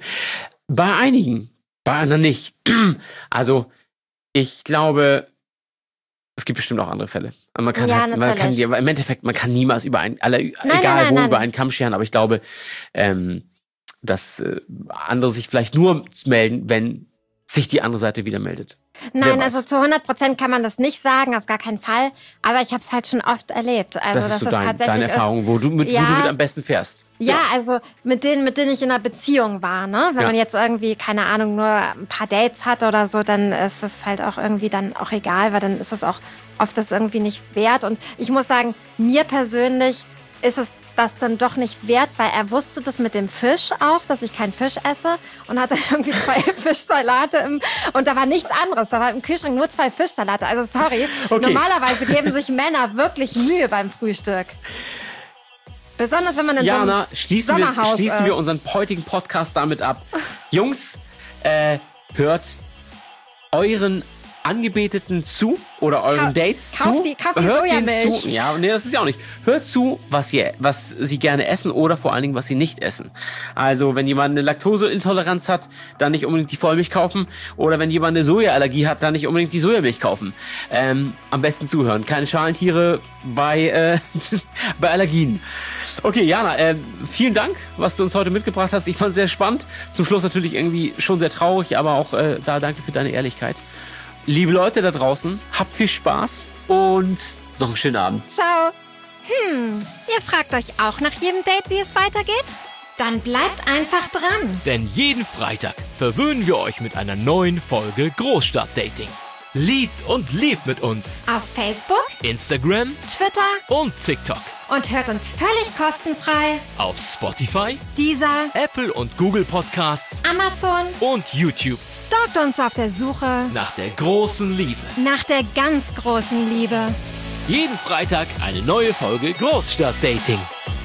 Bei einigen, bei anderen nicht. Also ich glaube, es gibt bestimmt auch andere Fälle. Man kann, Ja, halt, man kann natürlich. die, aber im Endeffekt, man kann niemals über einen, alle, nein, egal nein, wo, nein. über einen Kamm scheren, aber ich glaube, ähm, dass äh, andere sich vielleicht nur melden, wenn sich die andere Seite wieder meldet. Nein, weiß. also zu hundert Prozent kann man das nicht sagen, auf gar keinen Fall. Aber ich habe es halt schon oft erlebt. Also Das dass ist so es dein, tatsächlich deine ist. Erfahrung, wo du, mit, wo Ja. du mit am besten fährst. Ja, also mit denen, mit denen ich in einer Beziehung war, ne? Wenn Ja. man jetzt irgendwie, keine Ahnung, nur ein paar Dates hat oder so, dann ist es halt auch irgendwie dann auch egal, weil dann ist es auch oft das irgendwie nicht wert. Und ich muss sagen, mir persönlich ist es das dann doch nicht wert, weil er wusste das mit dem Fisch auch, dass ich keinen Fisch esse und hatte irgendwie zwei Fischsalate im, und da war nichts anderes. Da war im Kühlschrank nur zwei Fischsalate. Also sorry, Okay. normalerweise geben sich Männer wirklich Mühe beim Frühstück. Besonders wenn man in Jana, so einem schließen, wir, Sommerhaus schließen wir ist. unseren heutigen Podcast damit ab. Jungs, äh, hört euren Angebeteten zu oder euren Kau- Dates kauf zu. die- kauf die Hört denen Sojamilch. zu. Ja, nee, das ist ja auch nicht. Hört zu, was, ihr, was sie gerne essen oder vor allen Dingen, was sie nicht essen. Also, wenn jemand eine Laktoseintoleranz hat, dann nicht unbedingt die Vollmilch kaufen. Oder wenn jemand eine Sojaallergie hat, dann nicht unbedingt die Sojamilch kaufen. Ähm, am besten zuhören. Keine Schalentiere bei, äh, bei Allergien. Okay, Jana, äh, vielen Dank, was du uns heute mitgebracht hast. Ich fand es sehr spannend. Zum Schluss natürlich irgendwie schon sehr traurig, aber auch äh, da danke für deine Ehrlichkeit. Liebe Leute da draußen, habt viel Spaß und noch einen schönen Abend. Ciao. Hm, ihr fragt euch auch nach jedem Date, wie es weitergeht? Dann bleibt einfach dran. Denn jeden Freitag verwöhnen wir euch mit einer neuen Folge Großstadtdating. Liebt und lebt mit uns. Auf Facebook, Instagram Twitter und TikTok. und hört uns völlig kostenfrei. Auf Spotify, Dieser, Apple und Google Podcasts Amazon, und YouTube. stalkt uns auf der Suche Nach der großen Liebe. nach der ganz großen Liebe. Jeden Freitag eine neue Folge Großstadtdating.